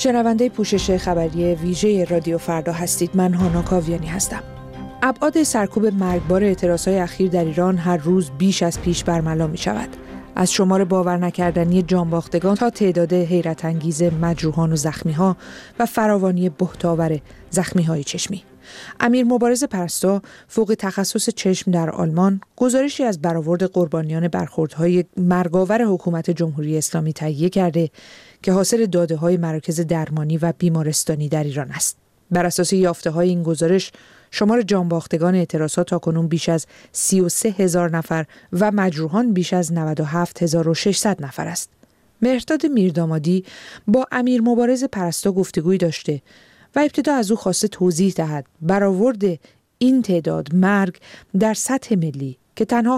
شنونده پوشش خبری ویژه رادیو فردا هستید. من هانا کاویانی هستم. ابعاد سرکوب مرگبار اعتراضهای اخیر در ایران هر روز بیش از پیش برملا می شود. از شمار باور نکردنی جانباختگان تا تعداد حیرت انگیز مجروحان و زخمی‌ها و فراوانی بهت‌آور زخمی‌های چشمی. امیر مبارز پرستو، فوق تخصص چشم در آلمان، گزارشی از برآورد قربانیان برخوردهای مرگاور حکومت جمهوری اسلامی تهیه کرده که حاصل داده‌های مراکز درمانی و بیمارستانی در ایران است. بر اساس یافته‌های این گزارش، شمار جانباختگان اعتراضات تاکنون بیش از 33,000 نفر و مجروحان بیش از 97,600 نفر است. مهرداد میردامادی با امیر مبارز پرستو گفتگویی داشته و ابتدا از او خواسته توضیح دهد برآورد این تعداد مرگ در سطح ملی که تنها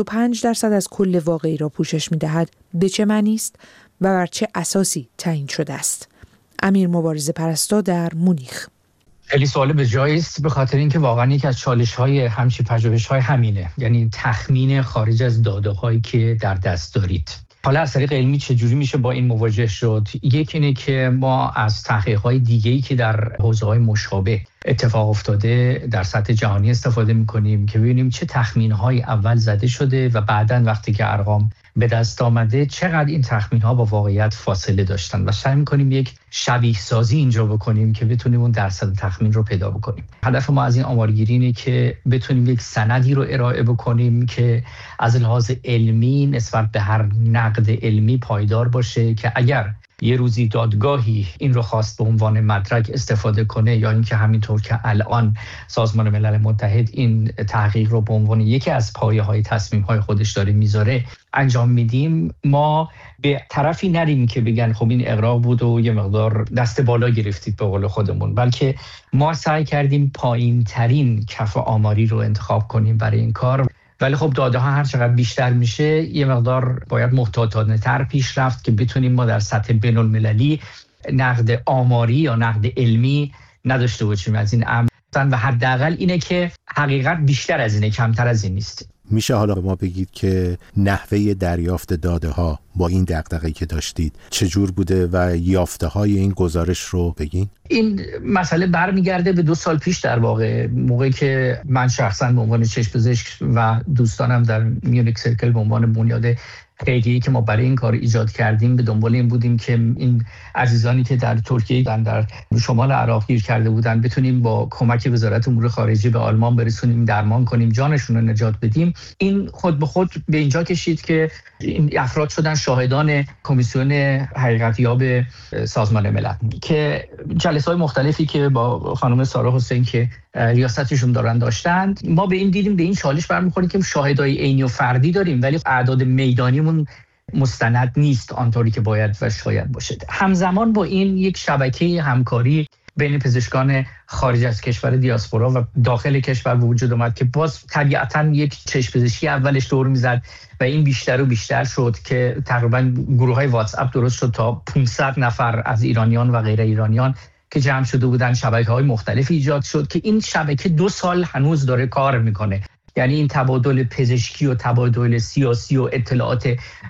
85% از کل واقعی را پوشش می‌دهد به چه معنی است و بر چه اساسی تعیین شده است. امیر مبارز پرستو در مونیخ. خیلی سوال به جایی است، به خاطر اینکه واقعا یکی از چالش‌های همچین پژوهش‌های همینه، یعنی تخمین خارج از داده‌هایی که در دست دارید. حالا از طریق علمی چجوری میشه با این مواجه شد؟ یکی اینه که ما از تحقیقات دیگه‌ای که در حوزه‌های مشابه اتفاق افتاده در سطح جهانی استفاده می‌کنیم که ببینیم چه تخمین‌هایی اول زده شده و بعداً وقتی که ارقام به دست آمده چقدر این تخمین‌ها با واقعیت فاصله داشتن و سعی می‌کنیم یک شبیه سازی اینجا بکنیم که بتونیم اون درصد تخمین رو پیدا بکنیم. هدف ما از این آمارگیری اینه که بتونیم یک سندی رو ارائه بکنیم که از لحاظ علمی نسبت به هر نقد علمی پایدار باشه که اگر یه روزی دادگاهی این رو خواست به عنوان مدرک استفاده کنه یا اینکه همینطور که الان سازمان ملل متحد این تحقیق رو به عنوان یکی از پایه‌های تصمیم‌های خودش داره میذاره انجام میدیم، ما به طرفی نریم که بگن خب این اغراق بود و یه مقدار دست بالا گرفتید به قول خودمون، بلکه ما سعی کردیم پایین ترین کف آماری رو انتخاب کنیم برای این کار. ولی خب داده ها هر چقدر بیشتر میشه یه مقدار باید محتاطانه تر پیش رفت که بتونیم ما در سطح بین المللی نقد آماری یا نقد علمی نداشته باشیم از این امر و حداقل اینه که حقیقت بیشتر از اینه، کمتر از این نیست. میشه حالا به ما بگید که نحوه دریافت داده ها با این دغدغه‌ای که داشتید چجور بوده و یافته های این گزارش رو بگین؟ این مسئله برمیگرده به 2 سال پیش، در واقع موقعی که من شخصا به عنوان چشم پزشک و دوستانم در میونیک سرکل به عنوان بنیاد خیریه‌ای که ما برای این کار ایجاد کردیم به دنبال این بودیم که این عزیزانی که در ترکیه در شمال عراق گیر کرده بودن بتونیم با کمک وزارت امور خارجه به آلمان برسونیم، درمان کنیم، جانشون رو نجات بدیم. این خود به خود به اینجا کشید که این افراد شدن شاهدان کمیسیون حقیقتیاب سازمان ملل که جلسه‌های مختلفی که با خانم سارا حسین که ریاستشون داشتند، ما به این دیدیم به این چالش برمیخوریم که شاهدای عینی و فردی داریم ولی اعداد میدانیمون مستند نیست آنطوری که باید و شاید باشه. همزمان با این یک شبکه همکاری بین پزشکان خارج از کشور دیاسپورا و داخل کشور وجود اومد که باز طبیعتاً یک چشم پزشکی اولش دور میزد و این بیشتر و بیشتر شد که تقریباً گروه‌های واتس اپ درست شد تا 500 نفر از ایرانیان و غیر ایرانیان که جمع شده بودن، شبکه‌های مختلف ایجاد شد که این شبکه 2 سال هنوز داره کار میکنه. یعنی این تبادل پزشکی و تبادل سیاسی و اطلاعات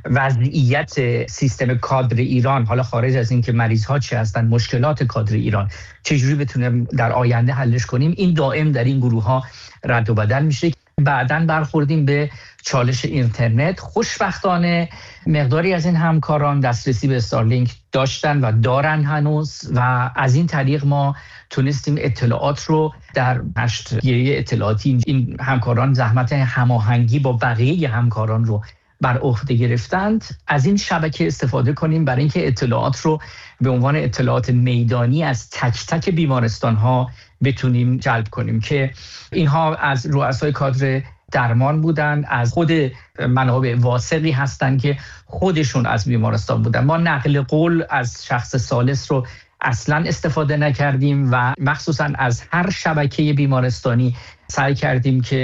وضعیت سیستم کادر ایران، حالا خارج از این که مریض‌ها چه هستن، مشکلات کادر ایران چجوری بتونیم در آینده حلش کنیم، این دائم در این گروه‌ها رد و بدل میشه. بعداً برخوردیم به چالش اینترنت. خوشبختانه مقداری از این همکاران دسترسی به استارلینک داشتن و دارن هنوز و از این طریق ما تونستیم اطلاعات رو در نشریه اطلاعاتی این همکاران زحمت هماهنگی با بقیه همکاران رو بر عهده گرفتند، از این شبکه استفاده کنیم برای اینکه اطلاعات رو به عنوان اطلاعات میدانی از تک تک بیمارستان‌ها بتونیم جلب کنیم که اینها از رؤسای کادر درمان بودن، از خود منابع واثقی هستن که خودشون از بیمارستان بودن. ما نقل قول از شخص ثالث رو اصلا استفاده نکردیم و مخصوصا از هر شبکه بیمارستانی سعی کردیم که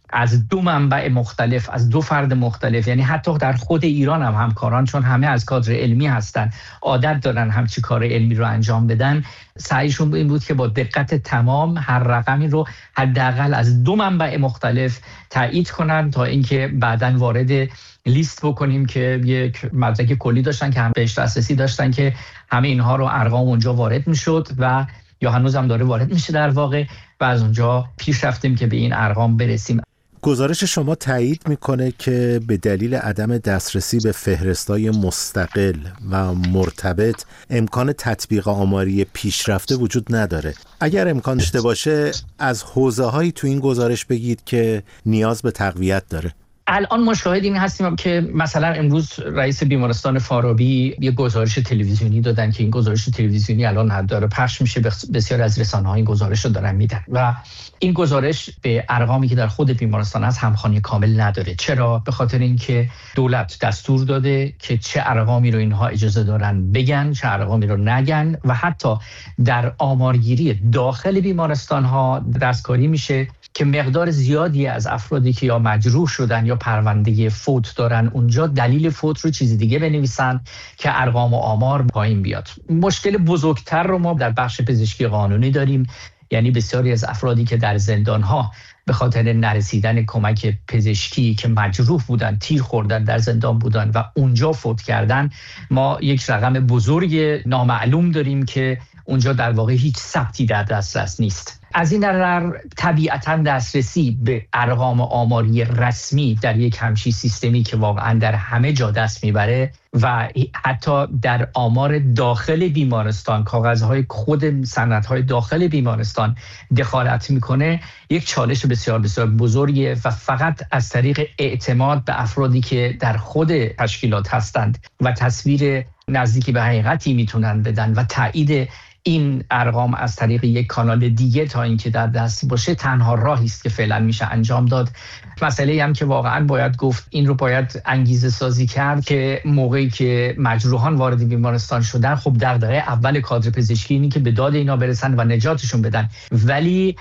از 2 منبع مختلف، از 2 فرد مختلف، یعنی حتی در خود ایران هم همکاران، چون همه از کادر علمی هستن، عادت دارن همچی کار علمی رو انجام بدن، سعیشون این بود که با دقت تمام هر رقمی رو حداقل از 2 منبع مختلف تایید کنن تا اینکه بعداً وارد لیست بکنیم که یک مدرک کلی داشتن که هم بهش دسترسی داشتن که همه اینها رو ارقام اونجا وارد میشد و یا هنوز هم داره وارد میشه در واقع، و از اونجا پیش رفتیم که به این ارقام برسیم. گزارش شما تایید میکنه که به دلیل عدم دسترسی به فهرستای مستقل و مرتبط امکان تطبیق آماری پیشرفته وجود نداره. اگر امکان داشته باشه از حوزه‌هایی تو این گزارش بگید که نیاز به تقویت داره. الان ما شاهد این هستیم که مثلا امروز رئیس بیمارستان فارابی یه گزارش تلویزیونی دادن که این گزارش تلویزیونی الان داره پخش میشه، بسیار از رسانه‌ها این گزارش رو دارن میدن و این گزارش به ارقامی که در خود بیمارستان از همخوانی کامل نداره. چرا؟ به خاطر اینکه دولت دستور داده که چه ارقامی رو اینها اجازه دارن بگن، چه ارقامی رو نگن، و حتی در آمارگیری داخل بیمارستان‌ها دستکاری میشه که مقدار زیادی از افرادی که یا مجروح شدن یا پرونده فوت دارن اونجا دلیل فوت رو چیزی دیگه بنویسن که ارقام و آمار پایین بیاد. مشکل بزرگتر رو ما در بخش پزشکی قانونی داریم، یعنی بسیاری از افرادی که در زندان‌ها به خاطر نرسیدن کمک پزشکی که مجروح بودن، تیر خوردن، در زندان بودن و اونجا فوت کردن، ما یک رقم بزرگ نامعلوم داریم که اونجا در واقع هیچ ثبتی در دسترس نیست. از این نظر طبیعتاً دسترسی به ارقام آماری رسمی در یک همچین سیستمی که واقعاً در همه جا دست میبره و حتی در آمار داخل بیمارستان، کاغذهای خود سندهای داخل بیمارستان دخالت میکنه، یک چالش بسیار بسیار بزرگیه و فقط از طریق اعتماد به افرادی که در خود تشکیلات هستند و تصویر نزدیکی به حقیقتی میتونن بدن و تایید این ارقام از طریق یک کانال دیگه تا اینکه در دست باشه، تنها راهی است که فعلا میشه انجام داد. مسئله هم که واقعا باید گفت، این رو باید انگیزه سازی کرد که موقعی که مجروحان وارد بیمارستان شدن، خب دغدغه اول کادر پزشکی اینه که به داد اینا برسن و نجاتشون بدن، ولی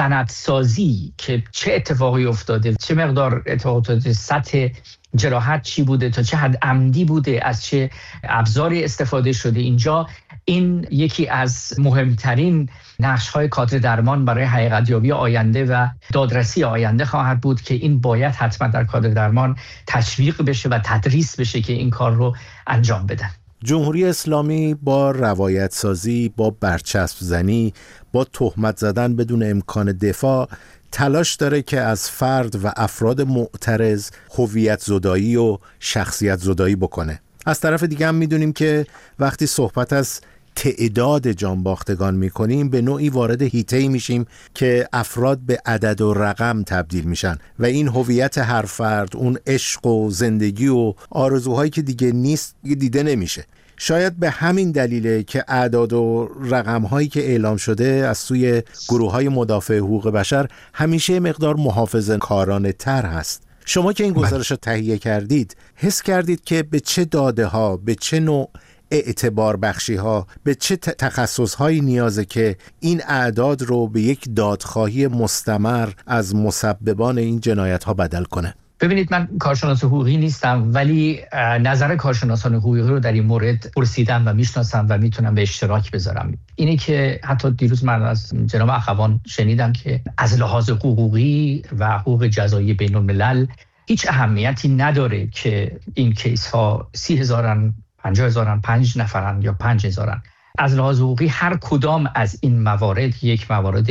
سندسازی که چه اتفاقی افتاده، چه مقدار اتفاقات، سطح جراحت چی بوده، تا چه حد عمدی بوده، از چه ابزاری استفاده شده، اینجا این یکی از مهمترین نقش‌های کادر درمان برای حقیقت‌یابی آینده و دادرسی آینده خواهد بود که این باید حتما در کادر درمان تشویق بشه و تدریس بشه که این کار رو انجام بدن. جمهوری اسلامی با روایت سازی، با برچسب زنی، با تهمت زدن بدون امکان دفاع تلاش داره که از فرد و افراد معترض هویت زدایی و شخصیت زدایی بکنه. از طرف دیگه هم میدونیم که وقتی صحبت از تعداد جانباختگان میکنیم به نوعی وارد حیطه‌ای میشیم که افراد به عدد و رقم تبدیل میشن و این هویت هر فرد، اون عشق و زندگی و آرزوهایی که دیگه نیست دیده نمیشه. شاید به همین دلیله که اعداد و رقم‌هایی که اعلام شده از سوی گروه‌های مدافع حقوق بشر همیشه مقدار محافظه‌کارانه تر هست. شما که این گزارش رو تهیه کردید، حس کردید که به چه داده‌ها، به چه نوع اعتبار بخشی‌ها، به چه تخصص‌هایی نیازه که این اعداد رو به یک دادخواهی مستمر از مسببان این جنایت‌ها بدل کنه؟ ببینید، من کارشناس حقوقی نیستم، ولی نظر کارشناسان حقوقی رو در این مورد پرسیدم و میشناسم و میتونم به اشتراک بذارم. اینه که حتی دیروز من از جناب اخوان شنیدم که از لحاظ حقوقی و حقوق جزایی بین الملل هیچ اهمیتی نداره که این کیس ها 30,000 50,000 5 نفرن یا 5,000. از لحاظ حقوقی هر کدام از این موارد یک موارد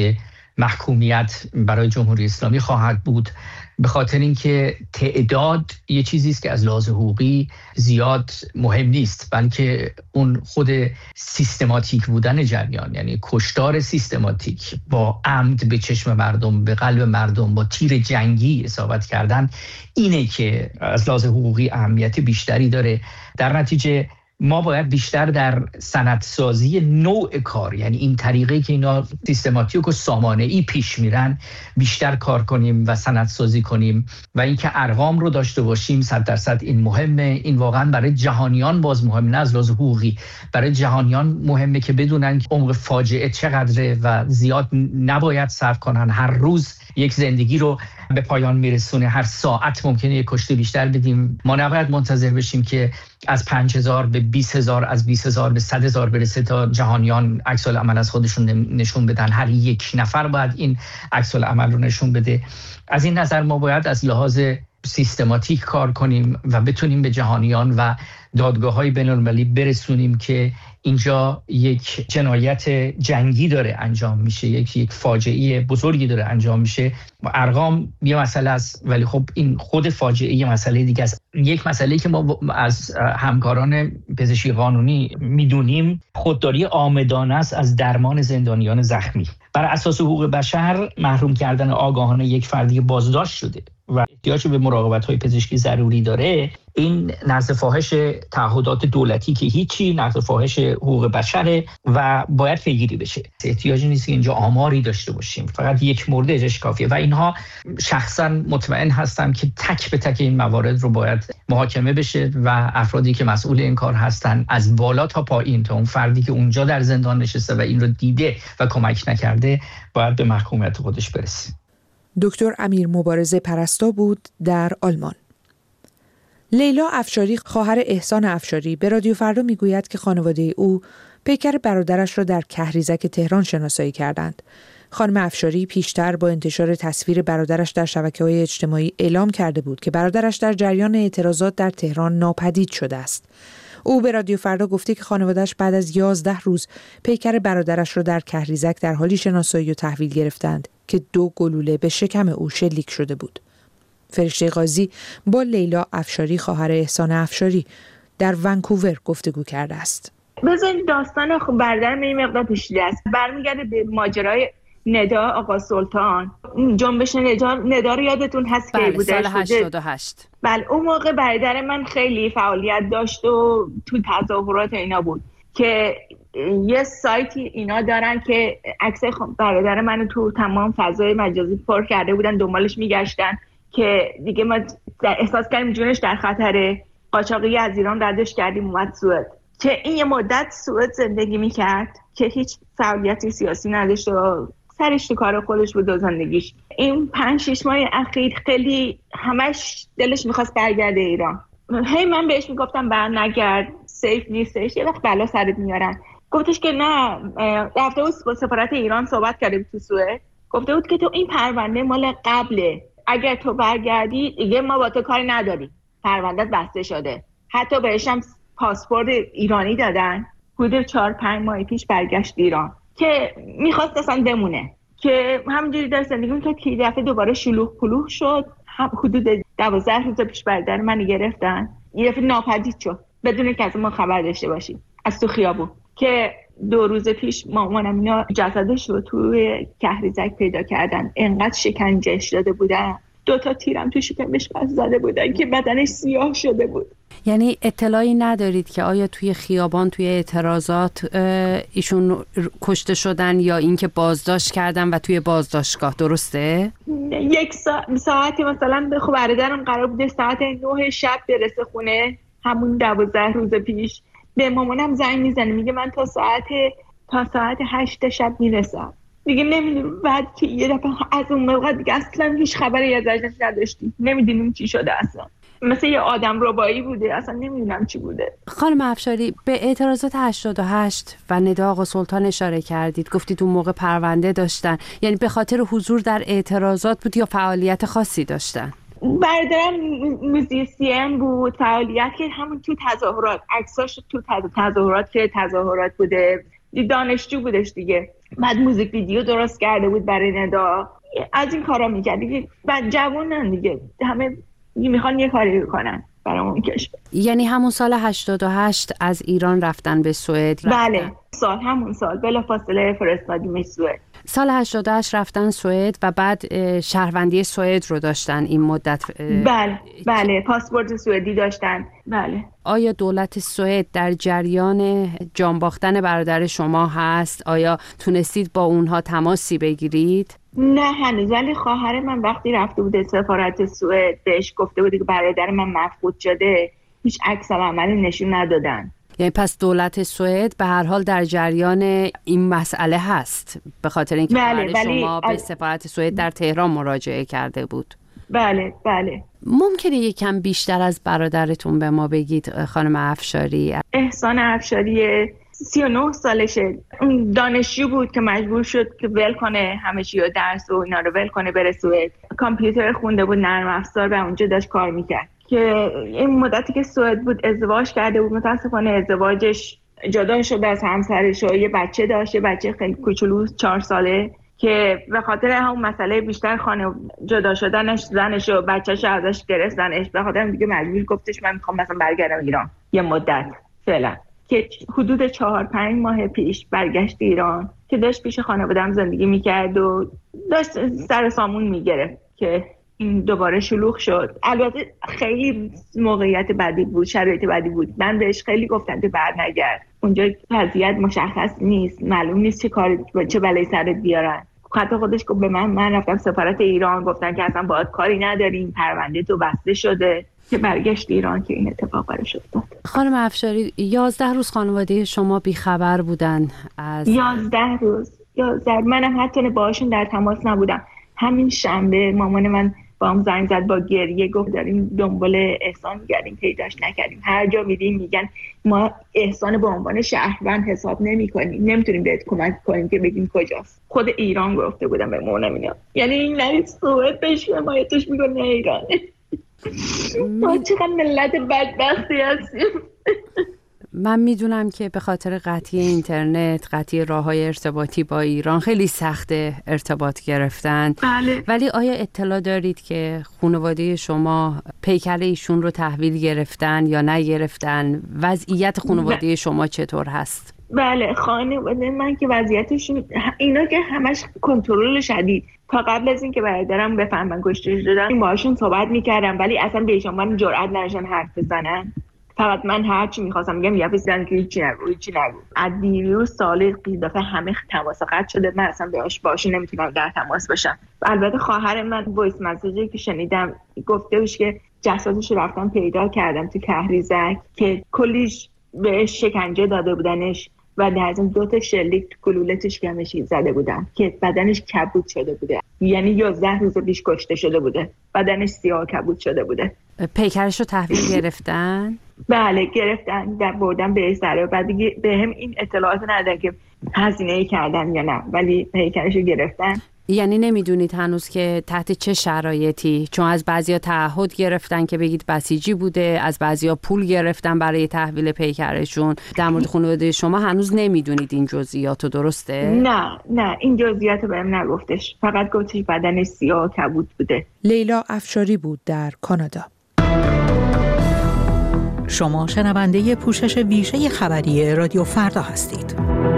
محکومیت برای جمهوری اسلامی خواهد بود، به خاطر اینکه تعداد یه چیزی است که از لحاظ حقوقی زیاد مهم نیست، بلکه اون خود سیستماتیک بودن جریان، یعنی کشتار سیستماتیک با عمد به چشم مردم، به قلب مردم، با تیر جنگی اصابت کردن، اینه که از لحاظ حقوقی اهمیت بیشتری داره. در نتیجه ما باید بیشتر در سندسازی نوع کار، یعنی این طریقی که اینا سیستماتیک و سامانه‌ای پیش میرن، بیشتر کار کنیم و سندسازی کنیم و اینکه ارقام رو داشته باشیم 100% این مهمه. این واقعا برای جهانیان باز مهمه، نه از لحاظ حقوقی، برای جهانیان مهمه که بدونن عمق فاجعه چقدره و زیاد نباید صرف کنن. هر روز یک زندگی رو به پایان میرسونه. هر ساعت ممکنه یک کشته بیشتر بدیم. ما نباید منتظر بشیم که از 5000 به 20000 از 20000 به 100000 برسه تا جهانیان عکس العمل از خودشون نشون بدن. هر یک نفر باید این عکس العمل رو نشون بده. از این نظر ما باید از لحاظ سیستماتیک کار کنیم و بتونیم به جهانیان و دادگاه‌های بین‌المللی برسونیم که اینجا یک جنایت جنگی داره انجام میشه، یک فاجعه بزرگی داره انجام میشه. ارقام یه مسئله است، ولی خب این خود فاجعه یه مسئله دیگه است. یک مسئله که ما از همکاران پزشکی قانونی میدونیم خودداری عامدانه است از درمان زندانیان زخمی. بر اساس حقوق بشر محروم کردن آگاهانه یک فردی بازداشت شده و احتیاج به مراقبت‌های پزشکی ضروری داره، این نقض فاحش تعهدات دولتی که هیچی، نقض فاحش حقوق بشره و باید پیگیری بشه. احتیاجی نیست که اینجا آماری داشته باشیم، فقط یک مورد اجاش کافیه و اینها شخصا مطمئن هستم که تک به تک این موارد رو باید محاکمه بشه و افرادی که مسئول این کار هستن از بالا تا پایین تا اون فردی که اونجا در زندان نشسته و این رو دیده و کمک نکرده باید به محکومیت خودش برسه. دکتر امیر مبارزه پرستا بود در آلمان. لیلا افشاری خواهر احسان افشاری به رادیو فردا میگوید که خانواده او پیکر برادرش را در کهریزک تهران شناسایی کردند. خانم افشاری پیشتر با انتشار تصویر برادرش در شبکه‌های اجتماعی اعلام کرده بود که برادرش در جریان اعتراضات در تهران ناپدید شده است. او به رادیو فردا گفته که خانواده‌اش بعد از 11 روز پیکر برادرش را در کهریزک در حالی شناسایی و تحویل گرفتند که 2 گلوله به شکم او شلیک شده بود. فرشته قاضی با لیلا افشاری خواهر احسان افشاری در ونکوور گفتگو کرده است. بذارید داستان برادرم این مقدار پیچیده است. برمیگرده به ماجرای ندا آقا سلطان. جنبش ندا رو یادتون هست که بوده سال 88. بله اون موقع برادر من خیلی فعالیت داشت و تو تظاهرات اینا بود که یه سایتی اینا دارن که عکس برادر منو تو تمام فضای مجازی پر کرده بودن، دنبالش میگشتن که دیگه ما احساس کردیم جونش در خطره. قاچاقی از ایران ردش کردیم اومد سوئد که این یه مدت سوئد زندگی میکرد که هیچ فعالیتی سیاسی نداشت و سرش تو کار خودش بود و زندگیش. این 5-6 ماه اخیر خیلی همش دلش میخواست برگرده ایران. هی من بهش میگفتم برنگرد، سیف نیستش، یه وقت بلا سرت میارن. گفتش که نه، رفته بود با سفارت ایران صحبت کرده بود تو سوئد، گفته بود که تو این پرونده مال قبله، اگر تو برگردی دیگه ما با تو کاری نداریم، پروندهت بسته شده. حتی بهش هم پاسپورت ایرانی دادن. حدود 4-5 ماه پیش برگشت ایران که میخواست اصلا بمونه، که همینجوری در زندگی میکرد که دفعه دوباره شلوغ پلوغ شد. حدود 12 روز پیش برادر من گرفتن، یه دفعه ناپدید شد بدون که از ما خبر داشته باشیم از تو خیابون. که 2 روز پیش مامانم اینا جسدش رو توی کهریزک پیدا کردن، انقدر شکنجهش داده بودن، 2 تا تیرم تو شکمش زده بودن که بدنش سیاه شده بود. یعنی اطلاعی ندارید که آیا توی خیابان توی اعتراضات ایشون کشته شدن یا اینکه بازداشت کردن و توی بازداشتگاه، درسته؟ 1 ساعتی مثلا خب برادرم قرار بوده ساعت 9 شب برسه خونه، همون 12 روز پیش. به مامانم زنگ میزنه میگه من تا ساعت 8 شب میرسم. دیگه نمیدونم بعد که یه دفعه از اون موقع دیگه اصلا هیچ خبری ازش نداشتیم، نمیدونیم چی شده اصلا. مثل یه آدم ربایی بوده، اصلا نمیدونم چی بوده. خانم افشاری، به اعتراضات 88 و ندا آقا سلطان اشاره کردید، گفتید اون موقع پرونده داشتن، یعنی به خاطر حضور در اعتراضات بود یا فعالیت خاصی داشتن؟ برادرم موزیسین بود، فعالیت که همون تو تظاهرات، عکساش تو تظاهرات که تظاهرات بوده، دانشجو بودش دیگه. بعد موزیک ویدیو درست کرده بود برای ندا، از این کارا میکرد دیگه. بعد جوانن دیگه، همه میخوان یه کاری کنن برای اون کشور. یعنی همون سال 88 از ایران رفتن به سوئد؟ بله، همون سال بلافاصله فرستادیمش سوئد. سال 88 رفتن سوئد و بعد شهروندی سوئد رو داشتن این مدت؟ بله پاسپورت سوئدی داشتن. بله. آیا دولت سوئد در جریان جان باختن برادر شما هست؟ آیا تونستید با اونها تماسی بگیرید؟ نه هنوز، ولی خواهر من وقتی رفته بود سفارت سوئد بهش گفته بود که برادر من مفقود شده، هیچ عکس العملی نشون ندادن. یعنی پس دولت سوئد به هر حال در جریان این مسئله هست، به خاطر اینکه شما به سفارت سوئد در تهران مراجعه کرده بود. بله. ممکنه یکم بیشتر از برادرتون به ما بگید خانم افشاری؟ احسان افشاری 39 سالشه. اون دانشجو بود که مجبور شد که ول کنه همه چی و درس و اینا رو ول کنه بره سوئد. کامپیوتر خونده بود، نرم افزار، و اونجا داشت کار میکرد که این مدتی که سوئد بود ازدواج کرده بود. متاسفانه ازدواجش جدا شد از همسرش و یه بچه داشت، یه بچه خیلی کوچولو 4 ساله که به خاطر همون مسئله بیشتر خانه جدا شدنش زنش و بچه‌ش ازش گرفتنش، به خاطر دیگه مجبور گفتش من میخوام مثلا برگردم ایران یه مدت فعلا، که حدود 4-5 ماه پیش برگشت ایران که داشت پیش خانواده‌ام زندگی میکرد و داشت سر سامون میگرفت که این دوباره شلوغ شد. البته خیلی موقعیت بدی بود، شرایط بدی بود. من بهش خیلی گفتم که برنگرد، اونجا وضعیت مشخص نیست، معلوم نیست چه کاری چه بلایی سرت بیارن. حتی خودش گفت به من رفتم سفارت ایران، گفتن که اصلا باهات کاری نداریم، پرونده تو بسته شده، که برگشت ایران که این اتفاق براش افتاد. خانم افشاری 11 روز خانواده شما بیخبر بودن از 11 روز. منم حتی باهاشون در تماس نبودم. همین شنبه مامان من با هم زنگ زد با گریه، گفت داریم دنبال احسان می‌گردیم، پیداش نکردیم. هر جا می‌ریم میگن ما احسان به عنوان شهروند حساب نمی‌کنیم، نمیتونیم بهت کمک کنیم که بگیم کجاست. خود ایران گفته بودم به مامانم اینا. یعنی این نرید سوئد بهش حمایتش می‌کنه ایران. ما چقدر ملت بدبختی هستیم. من میدونم که به خاطر قطعی اینترنت، قطعی راه‌های ارتباطی با ایران خیلی سخته ارتباط گرفتن. بله. ولی آیا اطلاع دارید که خانواده شما پیکر ایشون رو تحویل گرفتن یا نگرفتن؟ وضعیت خانواده شما چطور هست؟ بله، خانواده من که وضعیتشون اینا که همش کنترل شدید. تا قبل از این که برادرم بفهمن کشته شدن باهاشون صحبت میکردم، ولی اصلا به ایشون من جرئت نداشتن حرف بزنن. فقط من هر چی می‌خواستم میگم یافیزن که هیچی نگو. از دیروز سال دفعه همه تماس قطع شده، من اصلا باهاشون نمیتونم در تماس باشم. البته خواهر من وایس مسیجی که شنیدم گفته بود که جسدش رفتن پیدا کردم تو کهریزک که کلیش بهش شکنجه داده بودنش و در ضمن 2 شلیک تو کلولتش گمشی زده بودن که بدنش کبود شده بوده. یعنی 11 روز پیش کشته شده بوده، بدنش سیاه کبود شده بوده. پیکرش رو تحویل گرفتن؟ بله گرفتن، بردن به سر. بعد به هم این اطلاعات ندادن که هزینه کردن یا نه، ولی پیکرش رو گرفتن. یعنی نمیدونید هنوز که تحت چه شرایطی؟ چون از بعضیا تعهد گرفتن که بگید بسیجی بوده، از بعضیا پول گرفتن برای تحویل پیکرشون. در مورد خانواده شما هنوز نمیدونید این جزئیاتو، درسته؟ نه این جزئیاتو بهم نگفتش، فقط گفتش بدنش سیاه و کبود بوده. لیلا افشاری بود در کانادا. شما شنونده پوشش ویژه خبری رادیو فردا هستید.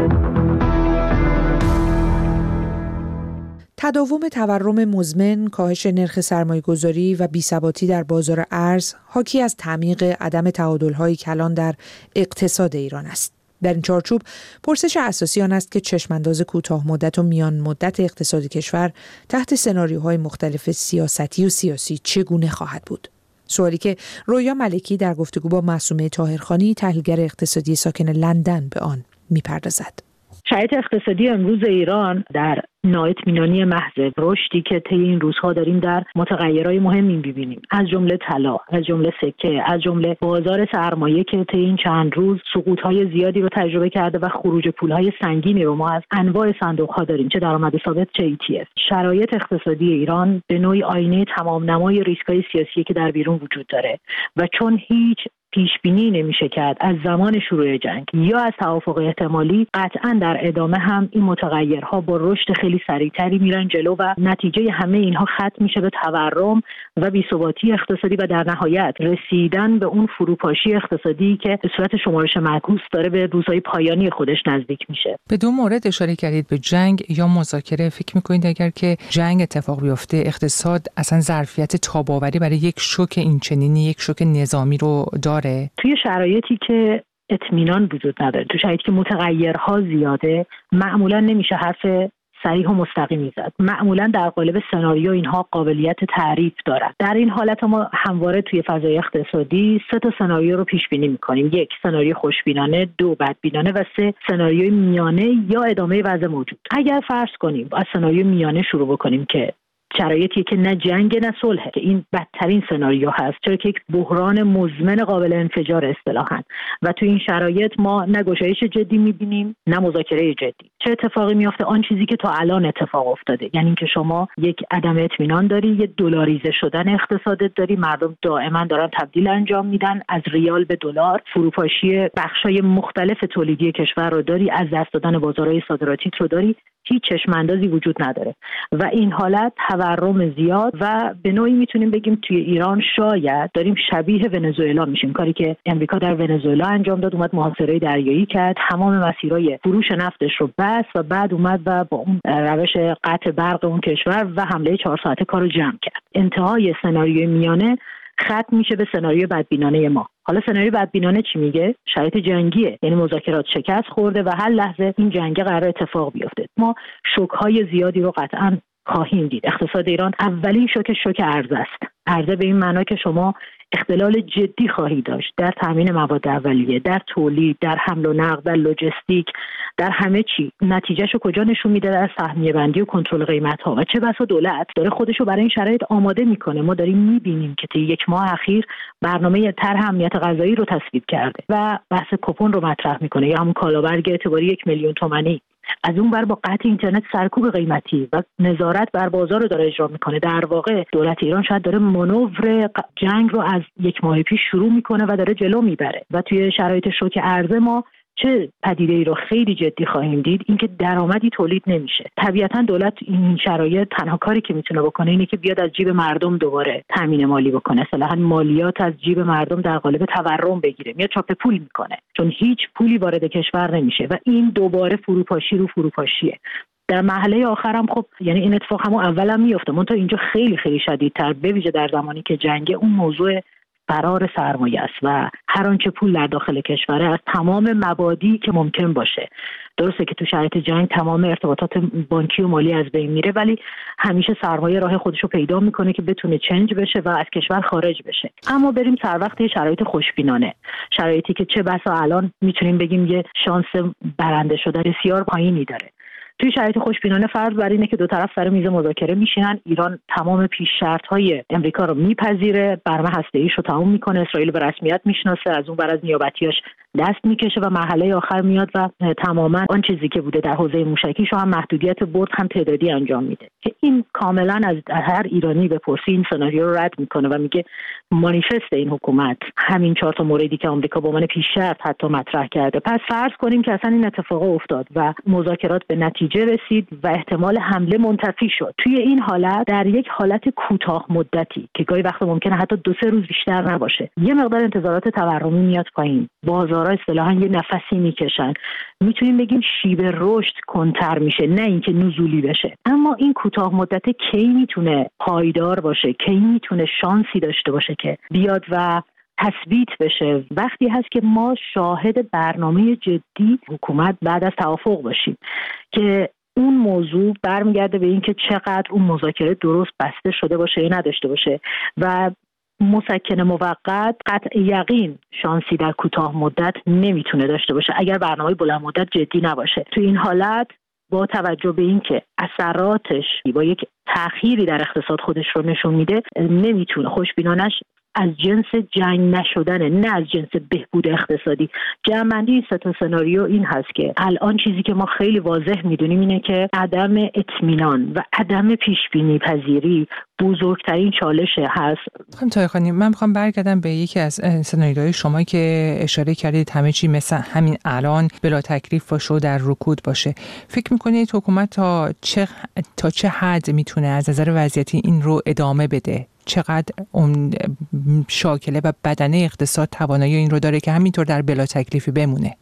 تداوم تورم مزمن، کاهش نرخ سرمایه‌گذاری و بی‌ثباتی در بازار ارز حاکی از تعمیق عدم تعادل‌های کلان در اقتصاد ایران است. در این چارچوب پرسش اساسی آن است که چشمانداز کوتاه مدت و میان مدت اقتصاد کشور تحت سناریوهای مختلف سیاستی و سیاسی چگونه خواهد بود؟ سوالی که رویا ملکی در گفتگو با معصومه طاهرخانی تحلیلگر اقتصادی ساکن لندن به آن می‌پردازد. شرایط اقتصادی امروز ایران در نااطمینانی محض، رشدی که طی این روزها داریم در متغیرهای مهمی می‌بینیم، از جمله طلا، از جمله سکه، از جمله بازار سرمایه که طی این چند روز سقوط‌های زیادی رو تجربه کرده و خروج پول‌های سنگینی رو ما از انواع صندوق‌ها داریم، چه درآمد ثابت چه ETF. شرایط اقتصادی ایران به نوعی آینه تمام‌نمای ریسک‌های سیاسی که در بیرون وجود داره و چون هیچ پیش بینی نمیشه کرد از زمان شروع جنگ یا از توافق احتمالی، قطعاً در ادامه هم این متغیرها با رشد خیلی سریعتری میرن جلو و نتیجه همه اینها ختم میشه به تورم و بی‌ثباتی اقتصادی و در نهایت رسیدن به اون فروپاشی اقتصادی که به صورت شمارش معکوس داره به روزهای پایانی خودش نزدیک میشه. به 2 مورد اشاره کردید، به جنگ یا مذاکره. فکر میکنید اگر که جنگ اتفاق بیفته اقتصاد اصلا ظرفیت تاب‌آوری برای یک شوک اینچنینی، یک شوک نظامی رو داره؟ توی شرایطی که اطمینان وجود نداره، تو شرایطی که متغیرها زیاده، معمولا نمیشه حرف صریح و مستقیمی زد. معمولا در قالب سناریو اینها قابلیت تعریف دارند. در این حالت ما همواره توی فضای اقتصادی 3 سناریو رو پیش بینی می‌کنیم. 1 سناریو خوشبینانه، 2 بدبینانه و 3 سناریوی میانه یا ادامه وضع موجود. اگر فرض کنیم از سناریو میانه شروع بکنیم که شرایطی که نه جنگ نه صلح، که این بدترین سناریو هست، چرا که یک بحران مزمن قابل انفجار اصطلاحاً و تو این شرایط ما نه گشایش جدی می‌بینیم نه مذاکره جدی. چه اتفاقی میفته؟ آن چیزی که تا الان اتفاق افتاده، یعنی اینکه شما یک عدم اطمینان داری، یک دلاریزه شدن اقتصادت داری، مردم دائما دارن تبدیل انجام میدن از ریال به دلار، فروپاشی بخشای مختلف تولیدی کشور رو داری، از دست دادن بازارهای صادراتیت رو داری، هیچ چشم اندازی وجود نداره و این حالت تورم زیاد و به نوعی میتونیم بگیم توی ایران شاید داریم شبیه ونزوئلا میشیم. کاری که امریکا در ونزوئلا انجام داد، اومد محاصره دریایی کرد، تمام مسیرهای فروش نفتش رو بست و بعد اومد و با اون روش قطع برق اون کشور و حمله 4 ساعته کارو جمع کرد. انتهای سناریوی میانه ختم میشه به سناریوی بدبینانه ما. حالا سناریوی بدبینانه چی میگه؟ شرایط جنگیه، یعنی مذاکرات شکست خورده و هر لحظه این جنگ قرار اتفاق بیفته. ما شوک‌های زیادی رو قطعاً خواهیم دید. اقتصاد ایران اولین شوک ارز است. ارزه به این معنا که شما اختلال جدی خواهی داشت در تامین مواد اولیه، در تولید، در حمل و نقل، در لوجستیک، در همه چی. نتیجهشو کجا نشون میده؟ در سهمیه بندی و کنترل قیمت ها. و چه بسا دولت داره خودشو برای این شرایط آماده میکنه. ما داریم میبینیم که طی 1 ماه اخیر برنامه طرح امنیت غذایی رو تصویب کرده و بحث کوپن رو مطرح میکنه یا همون کالابرگ اعتباری 1 میلیون تومانی. از اون بر با قطع اینترنت سرکوب قیمتی و نظارت بر بازار رو داره اجرا میکنه. در واقع دولت ایران شاید داره مانور جنگ رو از 1 ماه پیش شروع میکنه و داره جلو میبره و توی شرایط شوک ارز ما چه پدیده ای رو خیلی جدی خواهیم دید؟ اینکه درآمدی تولید نمیشه. طبیعتا دولت این شرایط تنها کاری که میتونه بکنه اینه که بیاد از جیب مردم دوباره تامین مالی بکنه، اصلا مالیات از جیب مردم در قالب تورم بگیره، میاد چاپ پول میکنه، چون هیچ پولی وارد کشور نمیشه و این دوباره فروپاشی رو فروپاشیه. در مرحله آخرم خب یعنی این اتفاق همون اولم میفته، منتها اینجا خیلی خیلی شدیدتر، به ویژه در زمانی که جنگ، اون موضوع فرار سرمایه است و هر آنچه پول در داخل کشوره از تمام مبادی که ممکن باشه. درسته که تو شرایط جنگ تمام ارتباطات بانکی و مالی از بین میره، ولی همیشه سرمایه راه خودشو پیدا میکنه که بتونه چنج بشه و از کشور خارج بشه. اما بریم سر وقت شرایط خوشبینانه، شرایطی که چه بسا الان میتونیم بگیم یه شانس برنده شدن بسیار پایینی داره. توی شرایط خوشبینانه فرض بر اینه که دو طرف سر میز مذاکره میشینن، ایران تمام پیش شرط‌های امریکا رو میپذیره، برنامه هسته‌ایش رو تموم میکنه، اسرائیل به رسمیت میشناسه، از اون بر از نیابتیاش دست میکشه و مرحله آخر میاد و تماما آن چیزی که بوده در حوزه موشکیش هم محدودیت برد هم تعدادی انجام میده که این کاملا از هر ایرانی بپرسی این سناریو رو رد میکنه و میگه مانیفست این حکومت همین 4 موردی که آمریکا با من پیش شرط حتی مطرح کرده. پس فرض کنیم که اصلا این اتفاق افتاد و مذاکرات به نتیجه رسید و احتمال حمله منتفی شد. توی این حالت در یک حالت کوتاه مدتی که گاهی وقتا ممکنه حتی 2-3 روز بیشتر نباشه، یه مقدار انتظارات تورمی میاد پایین، بازارها اصطلاحاً یه نفسی میکشن، میتونیم بگیم شیب رشد کنتر میشه، نه اینکه نزولی بشه. اما این کوتاه مدت کی میتونه پایدار باشه، کی میتونه شانسی داشته باشه که بیاد و تثبیت بشه؟ وقتی هست که ما شاهد برنامه جدی حکومت بعد از توافق باشیم که اون موضوع برمیگرده به اینکه چقدر اون مذاکره درست بسته شده باشه یا نداشته باشه و مسکن موقت قطع یقین شانسی در کوتاه مدت نمیتونه داشته باشه اگر برنامه بلند مدت جدی نباشه. تو این حالت با توجه به اینکه اثراتش با یک تأخیری در اقتصاد خودش رو نشون میده، نمیتونه خوشبینانش از جنس جنگ نشدنه، نه از جنس بهبود اقتصادی. جمع‌بندی 3 سناریو این هست که الان چیزی که ما خیلی واضح میدونیم اینه که عدم اطمینان و عدم پیشبینی پذیری بزرگترین چالش هست. خانم طاهر خانی، من میخوام برگردم به یکی از سناریوهای شما که اشاره کردید همه چی مثل همین الان بلا تکلیف باشه و در رکود باشه. فکر میکنید حکومت تا چه حد میتونه از نظر وضعیتی این رو ادامه بده؟ چقدر اون شاکله و بدنه اقتصاد توانایی این رو داره که همینطور در بلا تکلیفی بمونه؟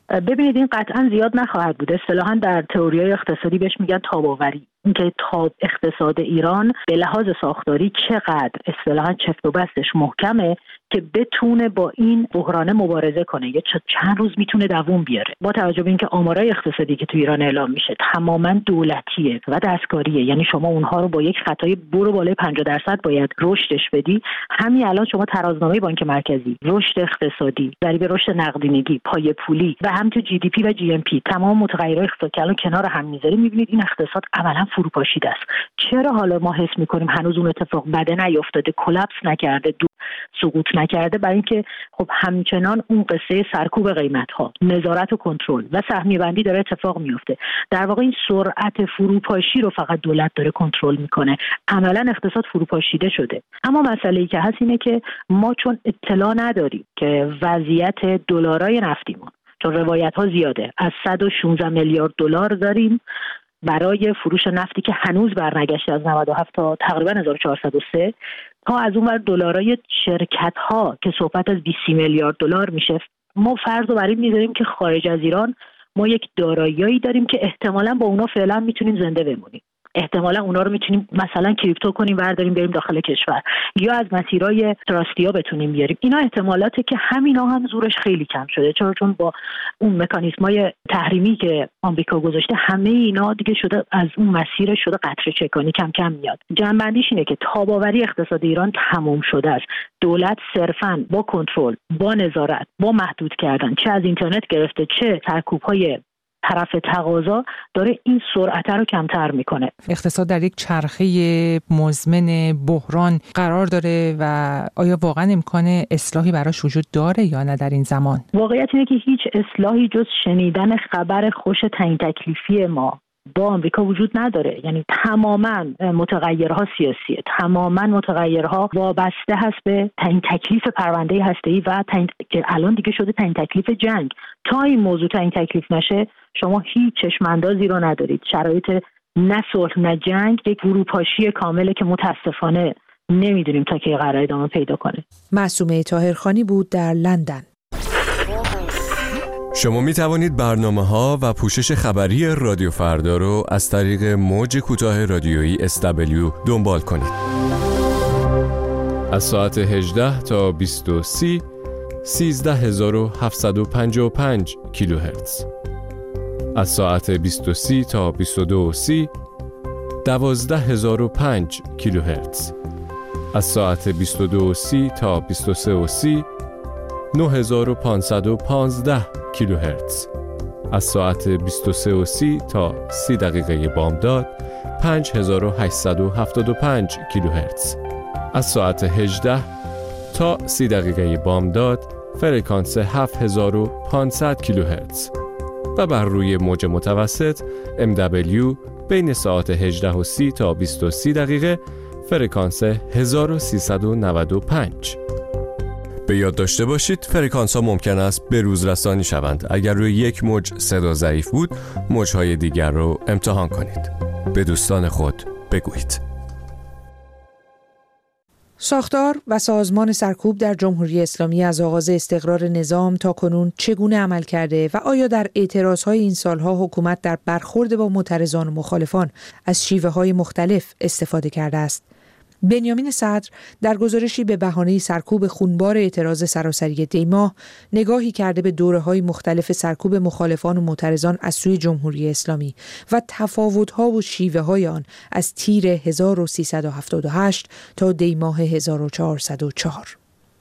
ببینید این قطعا زیاد نخواهد بود. اصطلاحاً در تئوری‌های اقتصادی بهش میگن تاب‌آوری. اینکه تاب اقتصاد ایران به لحاظ ساختاری چقدر اصطلاحاً چفت و بستش محکمه که بتونه با این بحران مبارزه کنه یا چند روز میتونه دووم بیاره. با توجه به اینکه آمارای اقتصادی که تو ایران اعلام میشه تماماً دولتیه و دستکاریه، یعنی شما اونها رو با یک خطای برو بالای 50% باید رشدش بدی. همین الان شما ترازنامه بانک مرکزی، رشد اقتصادی، ضریب رشد نقدینگی، پای پولی و همینطور جی دی پی و جی ام پی، تمام متغیرهای اقتصادی که الان کنار هم میذاریم میبینید این اقتصاد عملاً فروپاشیده است. چرا حالا ما حس میکنیم هنوز اون اتفاق بده نیفتاده، کلاپس نکرده، سقوط نکرده؟ برای اینکه خب همچنان اون قصه سرکوب قیمت ها، نظارت و کنترل و سهمیه بندی داره اتفاق میفته. در واقع این سرعت فروپاشی رو فقط دولت داره کنترل میکنه. عملاً اقتصاد فروپاشیده شده. اما مسئله‌ای که هست اینه که ما چون اطلاع نداریم که وضعیت دلارای نفتیمون، چون روایت ها زیاده، از 116 میلیارد دلار داریم برای فروش نفتی که هنوز برنگشته از 97 تا تقریبا 1403 تا از اون ور دلارای شرکت ها که صحبت از 20 میلیارد دلار میشه. ما فرض رو بر این میذاریم که خارج از ایران ما یک دارایی‌ای داریم که احتمالاً با اونا فعلا میتونیم زنده بمونیم. احتمالا اونا رو میتونیم مثلا کریپتو کنیم برداریم بریم داخل کشور یا از مسیرهای تراستیا بتونیم بیاریم. اینا احتمالاته که همینا هم زورش خیلی کم شده، چون با اون مکانیزمای تحریمی که آمریکا گذاشته همه اینا دیگه شده از اون مسیر شده قطره چکانی کم کم میاد. جنبندیش اینه که تاب‌آوری اقتصاد ایران تموم شده است. دولت صرفاً با کنترل، با نظارت، با محدود کردن چه از اینترنت گرفته چه سرکوب‌های طرف تقاضا داره این سرعت رو کمتر میکنه. اقتصاد در یک چرخه مزمن بحران قرار داره و آیا واقعا امکان اصلاحی براش وجود داره یا نه در این زمان؟ واقعیت اینه که هیچ اصلاحی جز شنیدن خبر خوش تعیین تکلیفی ما با آمریکا وجود نداره. یعنی تماما متغیرها سیاسیه، تماما متغیرها وابسته هست به تعیین تکلیف پرونده هسته‌ای و که الان دیگه شده تعیین تکلیف جنگ. تا این موضوع تعیین تکلیف نشه شما هیچ چشم‌اندازی رو ندارید. شرایط نه صلح نه جنگ یک فروپاشی کامله که متاسفانه نمیدونیم تا کی قرار ادامه پیدا کنه. معصومه طاهرخانی بود در لندن. شما می توانید برنامه‌ها و پوشش خبری رادیو فردا رو از طریق موج کوتاه رادیویی SW دنبال کنید. از ساعت 18 تا 20:30 13755 کیلوهرتز. از ساعت 20:30 تا 22:30 12005 کیلوهرتز. از ساعت 22:30 تا 23:30 9515 کیلوهرتز. از ساعت 23:30 تا 30 دقیقه بامداد 5875 کیلوهرتز. از ساعت 18 تا 30 دقیقه بامداد فرکانس 7500 کیلوهرتز و بر روی موج متوسط MW بین ساعت 18:30 تا 20:30 دقیقه فرکانس 1395. به یاد داشته باشید فرکانس ها ممکن است به روز رسانی شوند. اگر روی یک موج صدا ضعیف بود، موج‌های دیگر رو امتحان کنید. به دوستان خود بگویید. ساختار و سازمان سرکوب در جمهوری اسلامی از آغاز استقرار نظام تا کنون چگونه عمل کرده و آیا در اعتراضهای این سالها حکومت در برخورد با معترضان و مخالفان از شیوه‌های مختلف استفاده کرده است؟ بنیامین صدر در گزارشی به بهانه سرکوب خونبار اعتراض سراسری دی‌ماه نگاهی کرده به دوره‌های مختلف سرکوب مخالفان و معترضان از سوی جمهوری اسلامی و تفاوت‌ها و شیوه‌های آن از تیر 1378 تا دی‌ماه 1404.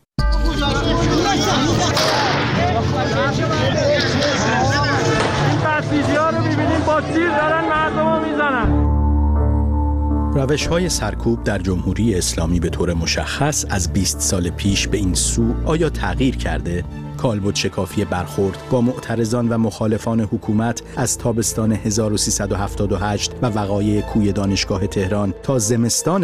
این بسیجی‌ها رو می‌بینیم با تیر دارن مردمو میزنن. روش‌های سرکوب در جمهوری اسلامی به طور مشخص از 20 سال پیش به این سو آیا تغییر کرده؟ کالبد شکافی برخورد با معترضان و مخالفان حکومت از تابستان 1378 و وقایع کوی دانشگاه تهران تا زمستان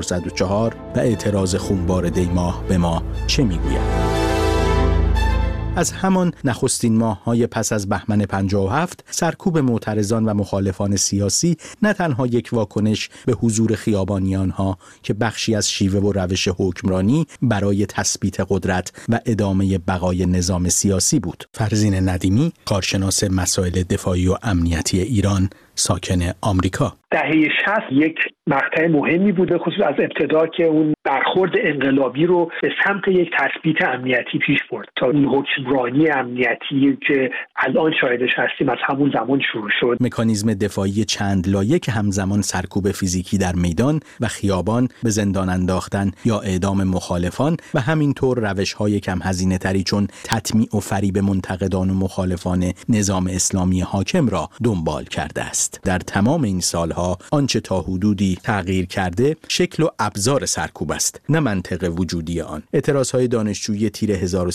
1404 و اعتراض خونبار دی‌ماه به ما چه میگوید؟ از همان نخستین ماه‌های پس از بهمن 57 سرکوب معترضان و مخالفان سیاسی نه تنها یک واکنش به حضور خیابانیان‌ها که بخشی از شیوه و روش حکمرانی برای تثبیت قدرت و ادامه بقای نظام سیاسی بود. فرزین ندیمی، کارشناس مسائل دفاعی و امنیتی ایران، ساکن آمریکا. دهه 60 یک مقطع مهمی بوده، خصوص از ابتدا که اون برخورد انقلابی رو به سمت یک تثبیت امنیتی پیش برد تا این حکمرانی امنیتی که الان شاهدش هستیم از همون زمان شروع شد. مکانیزم دفاعی چند لایه که همزمان سرکوب فیزیکی در میدان و خیابان، به زندان انداختن یا اعدام مخالفان و همینطور روش‌های کم هزینه تری چون تطمیع و فریب منتقدان و مخالفان نظام اسلامی حاکم را دنبال کرده است. در تمام این سالها آنچه تا حدودی تغییر کرده شکل و ابزار سرکوب است، نه منطق وجودی آن. اعتراضهای دانشجویی تیر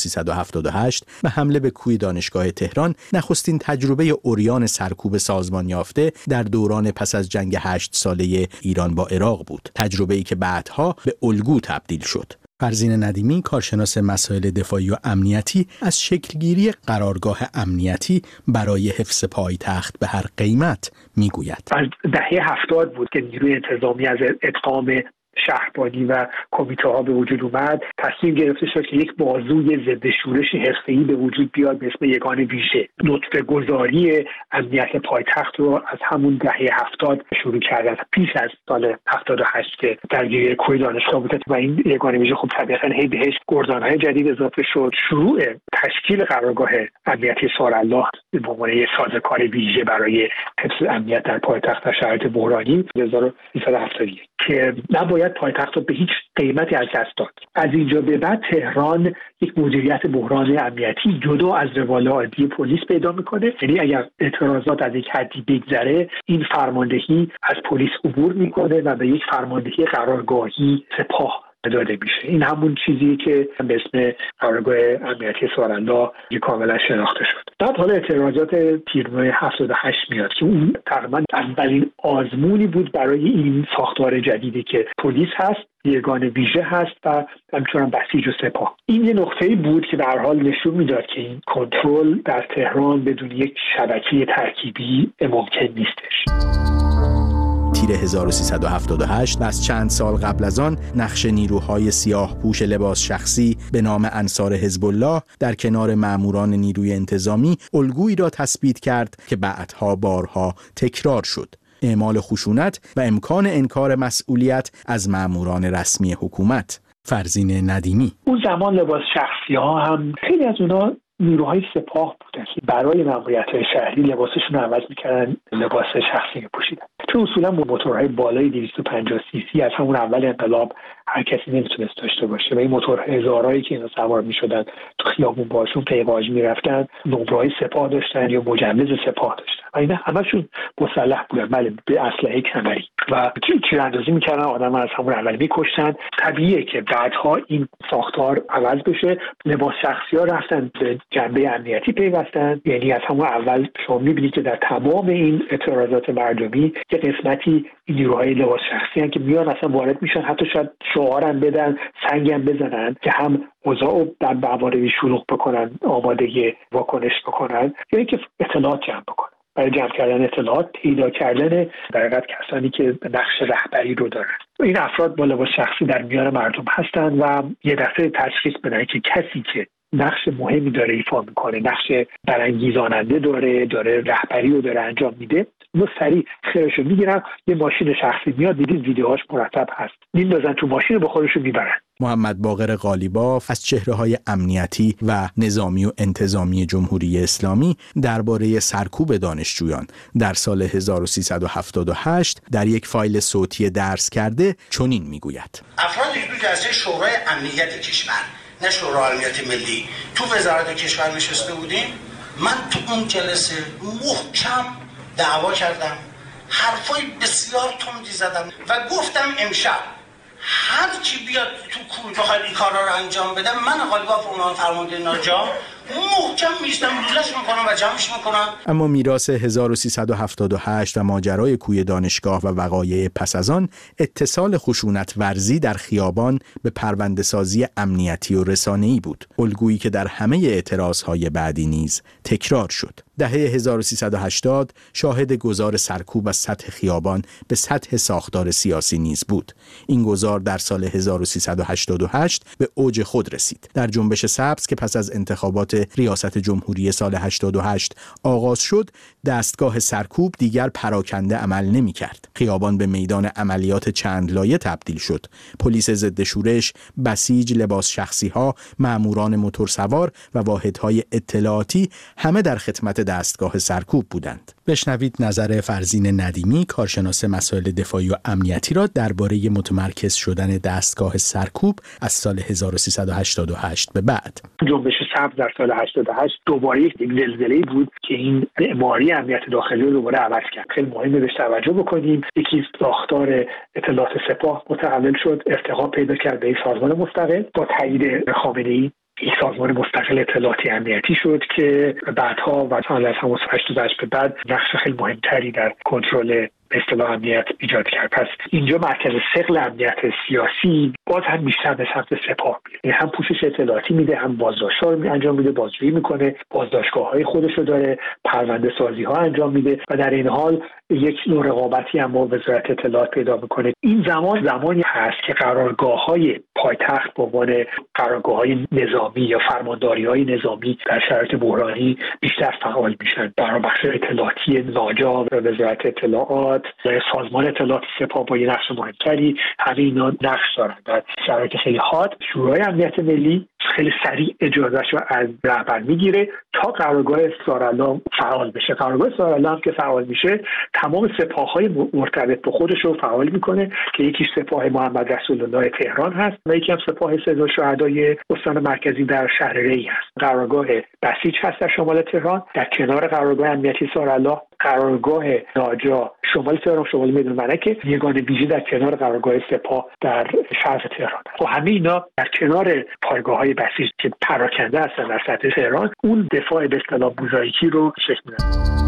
1378 و حمله به کوی دانشگاه تهران نخستین تجربه عریان سرکوب سازمان یافته در دوران پس از جنگ 8 ساله ایران با عراق بود، تجربه‌ای که بعدها به الگو تبدیل شد. فرزین ندیمی، کارشناس مسائل دفاعی و امنیتی، از شکلگیری قرارگاه امنیتی برای حفظ پایتخت به هر قیمت میگوید. از دهه 70 بود که نیروی انتظامی از ادغام شهربانی و کمیته ها به وجود اومد. تصمیم گرفته شد که یک بازوی ضد شورش حرفه‌ای به وجود بیاد به اسم یگان ویژه. نطفه گذاری امنیت پایتخت رو از همون دهه 70 شروع کردن، پیش از سال 78 که درگیری کوی دانشگاه بود و این یگان ویژه خب طبیعتاً هی بهش گردان‌های جدید اضافه شد. شروع تشکیل قرارگاه امنیتی سارالله به عنوان یک سازوکار ویژه برای حفظ امنیت در پایتخت در شرایط بحرانی 1371 که نباید پایتخت رو به هیچ قیمتی از دست داد. از اینجا به بعد تهران یک مدیریت بحران امنیتی جدا از روال عادی پلیس پیدا میکنه. یعنی اگر اعتراضات از یک حدی بگذره، این فرماندهی از پلیس عبور میکنه و به یک فرماندهی قرارگاهی سپاه داده میشه. این همون چیزی که به اسم قرارگاه امنیتی سارالله کاملا شناخته شد. بعد حالا اعتراضات تیرماه 78 میاد که اون تقریبا اولین آزمونی بود برای این ساختار جدیدی که پلیس هست، یگان ویژه هست و همچنان بسیج و سپاه. این یه نقطه‌ای بود که به هر حال نشون میداد که این کنترل در تهران بدون یک شبکه ترکیبی ممکن نیستش. تیر 1378 و از چند سال قبل از آن نقش نیروهای سیاه پوش لباس شخصی به نام انصار حزب الله در کنار ماموران نیروی انتظامی الگویی را تثبیت کرد که بعدها بارها تکرار شد: اعمال خشونت و امکان انکار مسئولیت از ماموران رسمی حکومت. فرزین ندیمی: اون زمان لباس شخصی ها هم خیلی از اونا نیروهای سپاه بودن که برای ماموریت‌های شهری لباسشون رو عوض می‌کردن، لباس شخصی می‌پوشیدن. چون اصولا موتورهای بالای 250 سی سی از همون اول انقلاب هر کسی نمیتونست داشته باشه و این موتور هزارایی که اینا سوار می‌شدن تو خیابون باشون پیواج می‌رفتن، نمره‌های سپاه داشتن یا مجوز سپاه داشتن و اینا همشون مسلح بودن، بله، به اسلحه کمری و تیراندازی می‌کردن، آدم از همون اول می‌کشتن. طبیعیه که بعدها این ساختار عوض بشه، لباس شخصی‌ها رفتن به جنبه امنیتی پیوستن. یعنی از همون اول شما می‌بینید که در تمام این اعتراضات مردمی که قسمتی نیروهای لباس شخصی هستن که میان اصلا وارد میشن، حتی شاید شعارم بدن، سنگم بزنن که هم اوضاع در موارد شلوغ بکنن، آماده واکنش بکنن، یا اینکه اطلاعات جمع بکنن. برای جمع کردن اطلاعات، پیدا کردن در حقیقت کسانی که نقش رهبری رو دارن. این افراد با لباس شخصی در میان مردم هستن و یه دفعه تشخیص بدن که کسی که نقش مهمی داره ایفا میکنه، نقش برانگیزاننده داره رهبری رو داره انجام میده، اونو سریع خیرشو میگیرن، یه ماشین شخصی میاد، دیدید ویدیوهاش مرتب هست، میندازن تو ماشین با خودشون میبرن. محمد باقر قالیباف از چهره‌های امنیتی و نظامی و انتظامی جمهوری اسلامی درباره سرکوب دانشجویان در سال 1378 در یک فایل صوتی درس کرده چنین میگوید: افرادی که تو جلسه شورای امنیت کشور، نه شورای امنیت ملی، تو وزارت کشور نشسته بودیم، من تو اون جلسه محکم دعوا کردم، حرفای بسیار تندی زدم و گفتم امشب هر کی بیاد تو کوی بخواد این کارا رو انجام بده، من قالیباف عنوان فرمانده ناجا محکم میشتم لولش میکنم و جمعش میکنم. اما میراث 1378 و ماجرای کوی دانشگاه و وقایع پس از آن اتصال خشونت ورزی در خیابان به پرونده سازی امنیتی و رسانه‌ای بود، الگویی که در همه اعتراضهای بعدی نیز تکرار شد. دهه 1380 شاهد گذار سرکوب از سطح خیابان به سطح ساختار سیاسی نیز بود. این گذار در سال 1388 به اوج خود رسید. در جنبش سبز که پس از انتخابات ریاست جمهوری سال 88 آغاز شد، دستگاه سرکوب دیگر پراکنده عمل نمی کرد. خیابان به میدان عملیات چند لایه تبدیل شد. پلیس ضد شورش، بسیج، لباس شخصی ها، ماموران موتورسوار و واحدهای اطلاعاتی همه در خدمت دستگاه سرکوب بودند. بشنوید نظر فرزین ندیمی، کارشناس مسائل دفاعی و امنیتی را درباره متمرکز شدن دستگاه سرکوب از سال 1388 به بعد. جنبش سبز در سال 88 دوباره یک زلزله‌ای بود که این معماری امنیت داخلی رو دوباره عوض کرد. خیلی مهمه بهش توجه بکنیم. یکی ساختار اطلاعات سپاه متحول شد، ارتقا پیدا کرد به سازمان مستقل. با تایید خامنه‌ای یک سازمان مستقل اطلاعاتی امنیتی شد که بعدها و سال 88 به بعد نقش خیلی مهمتری در کنترل به اصطلاح امنیت ایجاد کرد. پس اینجا مرکز ثقل امنیت سیاسی باز هم بیشتر به سمت سپاه میره، هم پوشش اطلاعاتی میده، هم بازداشت‌ها رو انجام میده، بازجویی میکنه، بازداشتگاه‌های خودش رو داره، پرونده سازی‌ها انجام میده و در این حال یک نوع رقابتی هم با وزارت اطلاعات پیدا میکنه. این زمانی هست که قرارگاه‌های پایتخت به عنوان قرارگاه‌های نظامی یا فرمانداری‌های نظامی در شرایط بحرانی بیشتر فعال میشن. در بخش اطلاعاتی ناجا و وزارت اطلاعات و سازمان اطلاعات سپاه با یه نقش مهمتری همه اینا نقش دارن. در شرایط خیلی حاد شورای امنیت ملی خیلی سریع اجازهش رو از رهبر میگیره تا قرارگاه سارالام فعال بشه. قرارگاه سارالام که فعال میشه تمام سپاه‌های مرتبط به خودش رو فعال میکنه که یکیش سپاه محمد رسول الله تهران هست و یکی هم سپاه سید شهدای استان مرکزی در شهر ری هست. قرارگاه بسیج هست در شمال تهران در کنار قرارگاه امنیتی سارالله. قرارگاه ناجا شمال تهران، شمال میدون ملکه، یگان ویژه در کنار قرارگاه سپاه در شرق تهران. خب همه اینا در کنار پایگاه‌های بسیج که پراکنده هستن در سطح تهران اون دفاع به اصطلاح موزاییکی رو شکل میدن.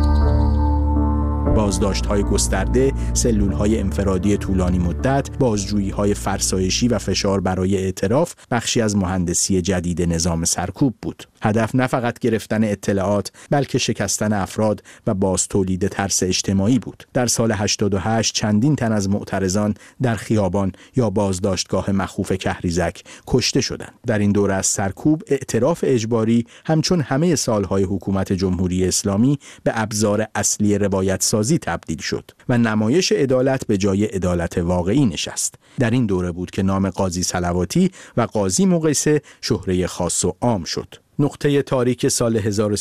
بازداشت‌های گسترده، سلول‌های انفرادی طولانی مدت، بازجویی‌های فرسایشی و فشار برای اعتراف بخشی از مهندسی جدید نظام سرکوب بود. هدف نه فقط گرفتن اطلاعات بلکه شکستن افراد و باز تولید ترس اجتماعی بود. در سال 88 چندین تن از معترضان در خیابان یا بازداشتگاه مخوف کهریزک کشته شدند. در این دوره از سرکوب اعتراف اجباری همچون همه سالهای حکومت جمهوری اسلامی به ابزار اصلی روایت سازی تبدیل شد و نمایش عدالت به جای عدالت واقعی نشست. در این دوره بود که نام قاضی صلواتی و قاضی مقیسه شهره خاص و عام شد. نقطه تاریک سال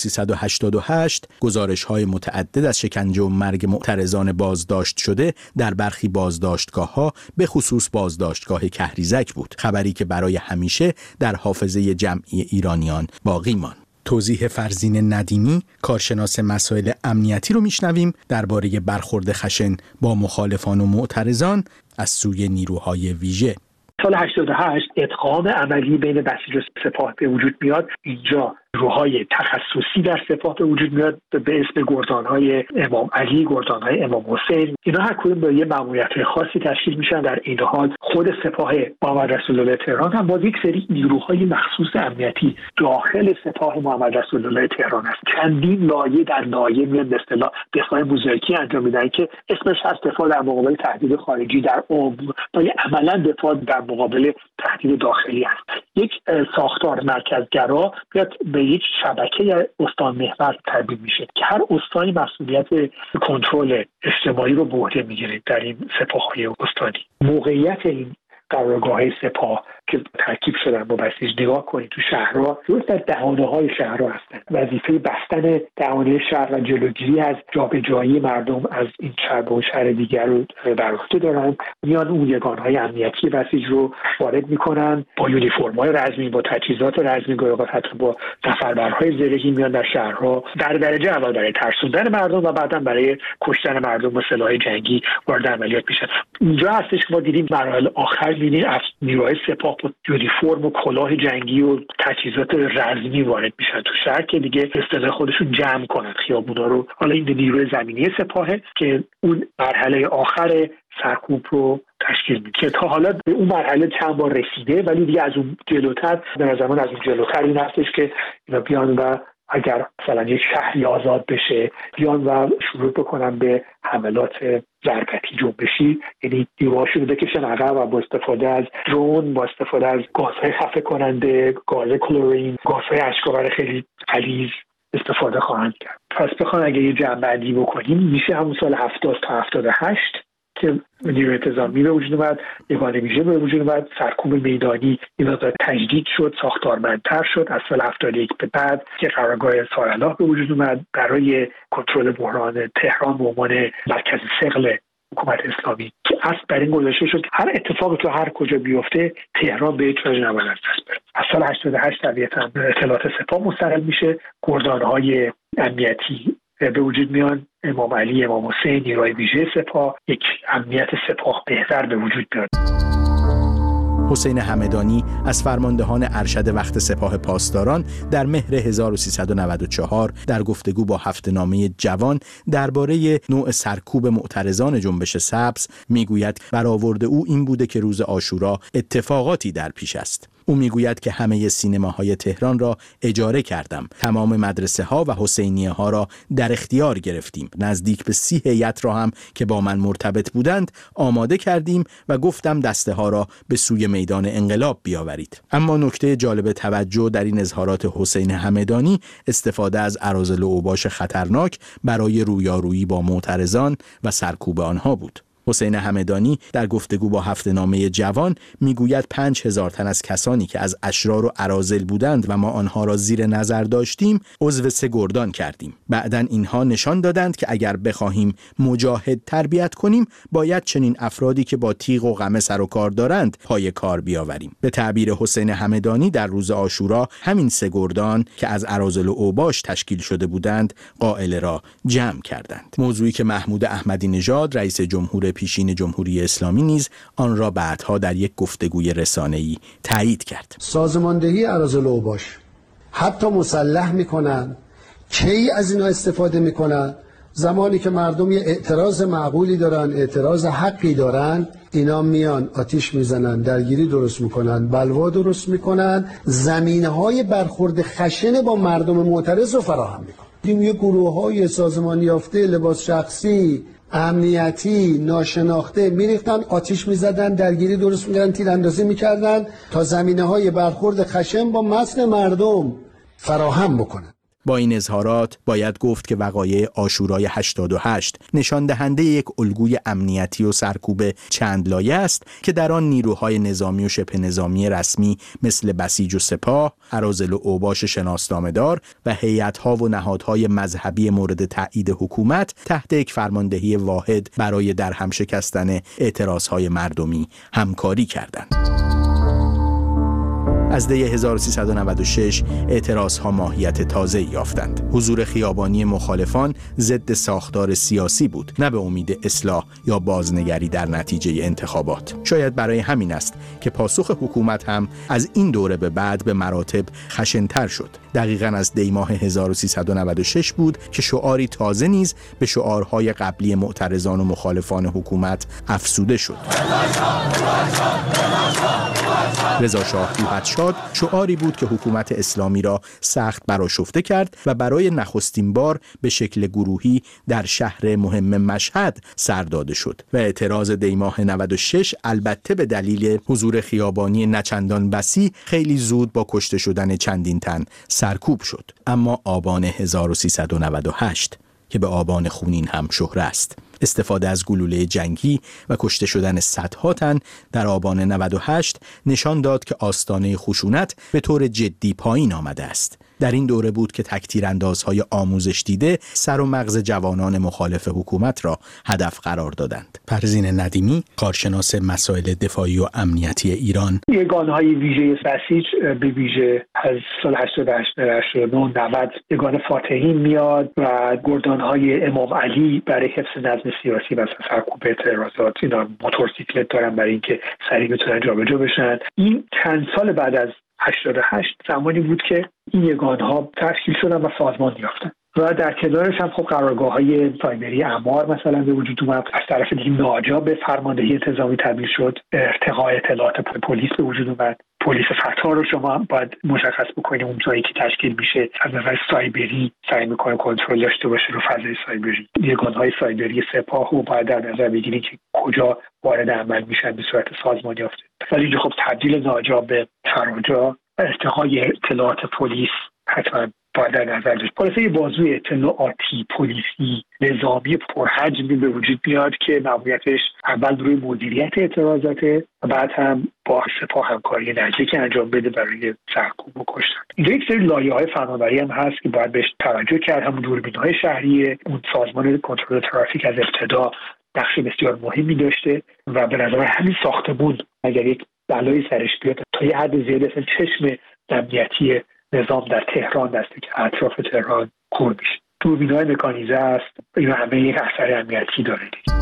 1388 گزارش‌های متعدد از شکنجه و مرگ معترضان بازداشت شده در برخی بازداشتگاه‌ها به خصوص بازداشتگاه کهریزک بود، خبری که برای همیشه در حافظه جمعی ایرانیان باقی ماند. توضیح فرزین ندیمی، کارشناس مسائل امنیتی رو میشنویم درباره برخورد خشن با مخالفان و معترضان از سوی نیروهای ویژه. سال 88 ادغام عملی بین بسیج و سپاه به وجود میاد. اینجا نیروهای تخصصی در سپاه به وجود میاد به اسم گردانهای امام علی، گردانهای امام حسین. اینا هر کدوم با یه ماموریت خاصی تشکیل میشن. در این حال خود سپاه محمد رسول الله تهران هم باز یک سری نیروهای مخصوص امنیتی داخل سپاه محمد رسول الله تهران هست. چندین لایه در لایه میاد به اصطلاح دفاع موزاییکی انجام میدن که اسمش هست دفاع در مقابل تهدید خارجی در عمق و عملا دفاع در مقابل تهدید داخلی است. یک ساختار مرکزگرا بیاد به یک شبکه استان محور تبدیل میشه که هر استانی مسئولیت کنترل اجتماعی رو به عهده میگیره در این سپاه‌های استانی. موقعیت این قرارگاه‌های سپاه که ترکیب شدن با بسیج نگاه کنید تو شهرها درست در دهانه‌های شهرها هستن. وظیفه بستن دهانه شهر و جلوگیری از جابجایی مردم از این شهر به اون شهر دیگر رو بر عهده دارن. میان اون یگانهای امنیتی بسیج رو وارد میکنن با یونیفرم‌های رزمی، با تجهیزات رزمی، گاهی حتی با نفربرهای زرهی میان در شهرها در درجه اول برای ترسوندن مردم و بعداً برای کشتن مردم با سلاح جنگی وارد عملیات میشن. اینجا هستش که ما دیدیم مراحل آخر می‌بینیم از نیروهای سپاه با یونیفرم و کلاه جنگی و تجهیزات رزمی وارد میشن تو شهر که دیگه اصطلاح خودشون جمع کنن خیابونا رو. حالا این نیروی زمینی سپاهه که اون مرحله آخر سرکوب رو تشکیل میده که تا حالا به اون مرحله چند بار رسیده، ولی دیگه از اون جلوتر، به نظر من از اون جلوتر این هستش که اینا بیان و اگر مثلا یک شهری آزاد بشه بیان و شروع بکنن به حملات ضربتی جنبشی، یعنی نیروهاشون رو بکشن عقب و با استفاده از درون، با استفاده از گازهای خفه کننده، گاز کلورین، گازهای اشک‌آور خیلی غلیظ استفاده خواهند کرد. پس بخوام اگه یه جمع‌بندی بکنیم میشه همون سال 70 تا 78 که نیروی انتظامی به وجود اومد، یگانه ویژه به وجود اومد، سرکوب میدانی این مقدار تجدید شد، ساختارمندتر شد. از سال 71 به بعد که قرارگاه سارالله به وجود اومد برای کنترل بحران تهران به عنوان مرکز ثقل حکومت اسلامی که اصل بر این گذاشته شد که هر اتفاقی تو هر کجا بیفته تهران به هیچ وجه نباید از دست بره. از سال 88 طبیعتاً اطلاعات سپاه مستقل میشه، گردانهای امنیتی به وجود میان، امام علی، امام حسین، نیروهای ویژه سپاه، یک امنیت سپاه بهتر به وجود میاد. حسین همدانی از فرماندهان ارشد وقت سپاه پاسداران در مهر 1394 در گفتگو با هفته‌نامه جوان درباره نوع سرکوب معترضان جنبش سبز میگوید برآورد او این بوده که روز عاشورا اتفاقاتی در پیش است. او میگوید که همه سینماهای تهران را اجاره کردم، تمام مدرسه ها و حسینیه ها را در اختیار گرفتیم، نزدیک به 30 هیئت را هم که با من مرتبط بودند آماده کردیم و گفتم دسته ها را به سوی میدان انقلاب بیاورید. اما نکته جالب توجه در این اظهارات حسین همدانی استفاده از اراذل و اوباش خطرناک برای رویارویی با معترضان و سرکوب آنها بود. حسین همدانی در گفتگو با هفته‌نامه جوان میگوید 5000 تن از کسانی که از اشرار و اراذل بودند و ما آنها را زیر نظر داشتیم عضو سه گردان کردیم. بعداً اینها نشان دادند که اگر بخواهیم مجاهد تربیت کنیم باید چنین افرادی که با تیغ و قمه سر و کار دارند پای کار بیاوریم. به تعبیر حسین همدانی در روز عاشورا همین سه گردان که از اراذل و اوباش تشکیل شده بودند قائله را جمع کردند. موضوعی که محمود احمدی نژاد رئیس جمهور پیشین جمهوری اسلامی نیز آن را بعدها در یک گفتگوی رسانه‌ای تایید کرد. سازماندهی اراذل و اوباش حتی مسلح میکنن، کی از اینا استفاده میکنن؟ زمانی که مردم یه اعتراض معقولی دارن، اعتراض حقی دارن، اینا میان آتیش میزنن، درگیری درست میکنن، بلوا درست میکنن، زمینه‌های برخورد خشن با مردم معترض رو فراهم میکنن. یه گروه‌های سازمانی یافته، لباس شخصی، امنیتی، ناشناخته میریختن، آتیش میزدن، درگیری درست میکردن، تیراندازی میکردن تا زمینه‌های برخورد خشن با متن مردم فراهم بکنن. با این اظهارات باید گفت که وقایع عاشورای 88 نشان دهنده یک الگوی امنیتی و سرکوب چند لایه است که در آن نیروهای نظامی و شبه نظامی رسمی مثل بسیج و سپاه، اراذل و اوباش شناسنامه‌دار و هیئت‌ها و نهادهای مذهبی مورد تایید حکومت تحت یک فرماندهی واحد برای درهم شکستن اعتراضهای مردمی همکاری کردند. از دی 1396 اعتراضها ماهیت تازه یافتند. حضور خیابانی مخالفان ضد ساختار سیاسی بود، نه به امید اصلاح یا بازنگری در نتیجه انتخابات. شاید برای همین است که پاسخ حکومت هم از این دوره به بعد به مراتب خشن‌تر شد. دقیقاً از دی ماه 1396 بود که شعاری تازه نیز به شعارهای قبلی معترضان و مخالفان حکومت افزوده شد. رضا شاه روحت‌شاد شعاری بود که حکومت اسلامی را سخت برآشفته کرد و برای نخستین بار به شکل گروهی در شهر مهم مشهد سر داده شد و اعتراض دی ماه 96 البته به دلیل حضور خیابانی نچندان وسیع خیلی زود با کشته شدن چندین تن سرکوب شد. اما آبان 1398 که به آبان خونین هم شهره است، استفاده از گلوله جنگی و کشته شدن صدها تن در آبان 98 نشان داد که آستانه خشونت به طور جدی پایین آمده است. در این دوره بود که تک‌تیراندازهای آموزش دیده سر و مغز جوانان مخالف حکومت را هدف قرار دادند. پروین ندیمی، کارشناس مسائل دفاعی و امنیتی ایران: یگانه‌های ویژه بسیج به ویژه از سال 88 89 90 یگان فاتحین میاد و گردان‌های امام علی برای حفظ نظم سیاسی و سرکوب اعتراضات، اینا موتورسیکلت دارن برای اینکه سریع بتونن جابجا بشن. این چند سال بعد از 88 زمانی بود که این یگان‌ها تشکیل شدن و سازمان یافتن و در کنارش هم خب قرارگاه‌های سایبری اعمار مثلا به وجود اومد. از طرف دیگه ناجا به فرماندهی انتظامی تبدیل شد، ارتقاء اطلاعات پلیس به وجود اومد. پلیس فتا رو شما باید مشخص بکنید اون جایی که تشکیل میشه از نظر سایبری سعی میکنه کنترل داشته باشه رو فضای سایبری. یگان‌های سایبری سپاه رو باید در نظر بگیرید که کجا وارد عمل میشن به صورت سازمان یافته. ولی اینجا خب تبدیل ناجا به فراجا، ارتقای اطلاعات پلیس حتما باید در نظر داشت. خلاصه یه بازوی اطلاعاتی پلیسی نظامی پرحجمی به وجود میاد که ماموریتش اول روی مدیریت اعتراضاته و بعد هم با سپاه همکاری نزدیک انجام بده برای سرکوب و کشتن. اینجا یک سری لایه‌های فناوری هم هست که باید بهش توجه کرد. همون دوربین‌های شهریه، اون سازمان کنترل ترافیک از ابتدا نقش بسیار مهمی داشته و به نظر همین ساختمون اگر یک بلایی سرش بیاد تا یه حد زیادی اصلا چشم امنیتی نظام در تهران دسته که اطراف تهران کور میشه. دوربین‌های مکانیزه است، اینا همه یک اثر امنیتی داره دیگه.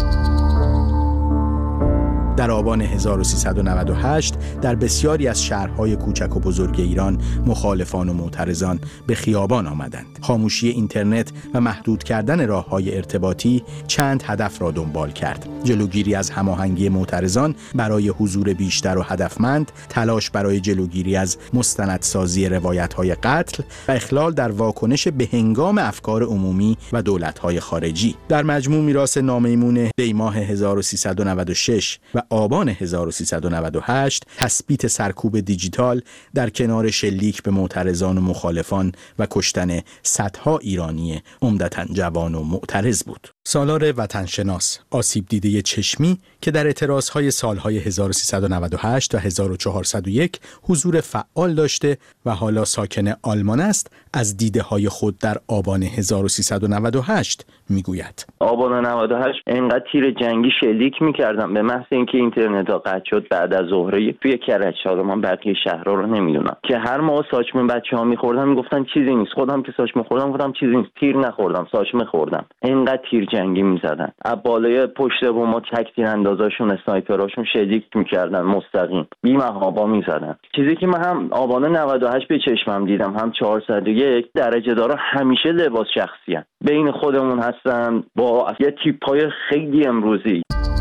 در آبان 1398 در بسیاری از شهرهای کوچک و بزرگ ایران مخالفان و معترضان به خیابان آمدند. خاموشی اینترنت و محدود کردن راه‌های ارتباطی چند هدف را دنبال کرد: جلوگیری از هماهنگی معترضان برای حضور بیشتر و هدفمند، تلاش برای جلوگیری از مستندسازی روایت‌های قتل و اخلال در واکنش به هنگام افکار عمومی و دولت‌های خارجی. در مجموع میراث نامیمون دیماه 1396 و آبان 1398 تثبیت سرکوب دیجیتال در کنار شلیک به معترضان و مخالفان و کشتن صدها ایرانی عمدتاً جوان و معترض بود. سالار وطنشناس، آسیب دیده چشمی که در اعتراضهای سالهای 1398 و 1401 حضور فعال داشته و حالا ساکن آلمان است، از دیده‌های خود در آبان 1398 میگوید: آبان 98 انقدر تیر جنگی شلیک می‌کردم به محض اینکه اینترنت ها قطع شد بعد از ظهر توی کرج، حالا من بقیه شهرها رو نمیدونم، که هر موقع ساچمه بچه‌ها می‌خوردن میگفتن چیزی نیست. خودم که ساچمه خوردم گفتم چیزی نیست، تیر نخوردم، ساچمه خوردم. انقدر تیر جنگی می‌زدن. از بالای پشت بوم تک‌تیراندازاشون، اسنایپراشون شلیک می‌کردن، مستقیم بی‌محابا می‌زدن. چیزی که من هم آبان 98 به چشمم دیدم، هم 401 درجه دارا همیشه لباس شخصی هستن. بین خودمون هستن با یه تیپ‌های خیلی امروزی.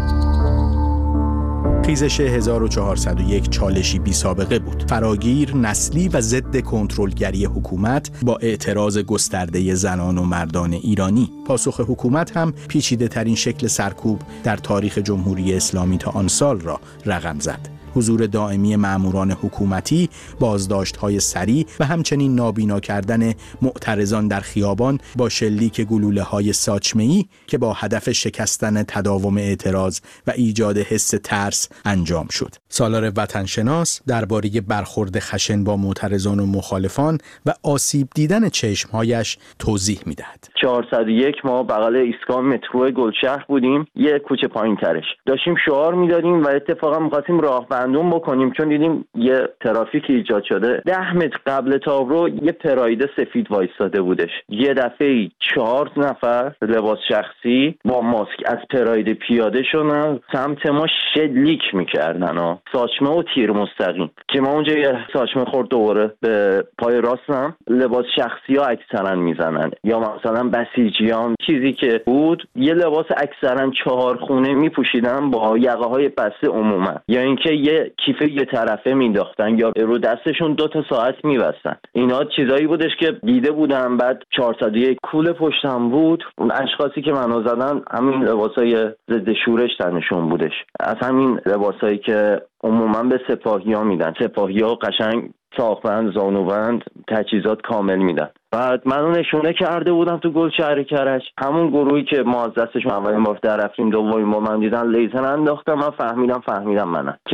خیزش 1401 چالشی بی سابقه بود. فراگیر، نسلی و ضد کنترلگری حکومت با اعتراض گسترده زنان و مردان ایرانی. پاسخ حکومت هم پیچیده ترین شکل سرکوب در تاریخ جمهوری اسلامی تا آن سال را رقم زد. حضور دائمی ماموران حکومتی، بازداشت‌های سریع و همچنین نابینا کردن معترضان در خیابان با شلیک گلوله‌های ساچمه‌ای که با هدف شکستن تداوم اعتراض و ایجاد حس ترس انجام شد. سالار وطنشناس درباره برخورد خشن با معترضان و مخالفان و آسیب دیدن چشم‌هایش توضیح می‌دهد. 401 ما بغل ایستگاه مترو گلشهر بودیم، یه کوچه پایین‌ترش. داشتیم شعار می‌دادیم و اتفاقا می‌خواستیم راهبندون بکنیم چون دیدیم یه ترافیک ایجاد شده. 10 متر قبل تابرو یه پراید سفید وایستاده بودش. یه دفعه 4 نفر لباس شخصی با ماسک از پراید پیاده شدن، سمت ما شلیک می‌کردن، ساچمه و تیر مستقیم. که ما اونجا یه ساچمه خورد دوباره به پای راستم. لباس شخصی ها اکثرا میزنن یا مثلا بسیجیان، چیزی که بود یه لباس اکثرا 4 خونه میپوشیدن با یقه های بسته عموما، یا اینکه یه کیف یه طرفه مینداختن یا رو دستشون 2 ساعت میبستن. اینا چیزایی بودش که دیده بودم. بعد 401 کوله پشتم بود، اون اشخاصی که منو زدن همین لباسای ضد شورش تنشون بودش، از همین لباسایی که عموما به سپاهی‌ها میدن. سپاهی‌ها قشنگ ساختبند، زانوبند، تجهیزات کامل میدن. بعد منو نشونه کرده بودم تو گلشهر کرج، همون گروهی که ما از دستشون اولین بار در رفتیم، دومین بار من دیدن لیزر انداختم. من فهمیدم منم که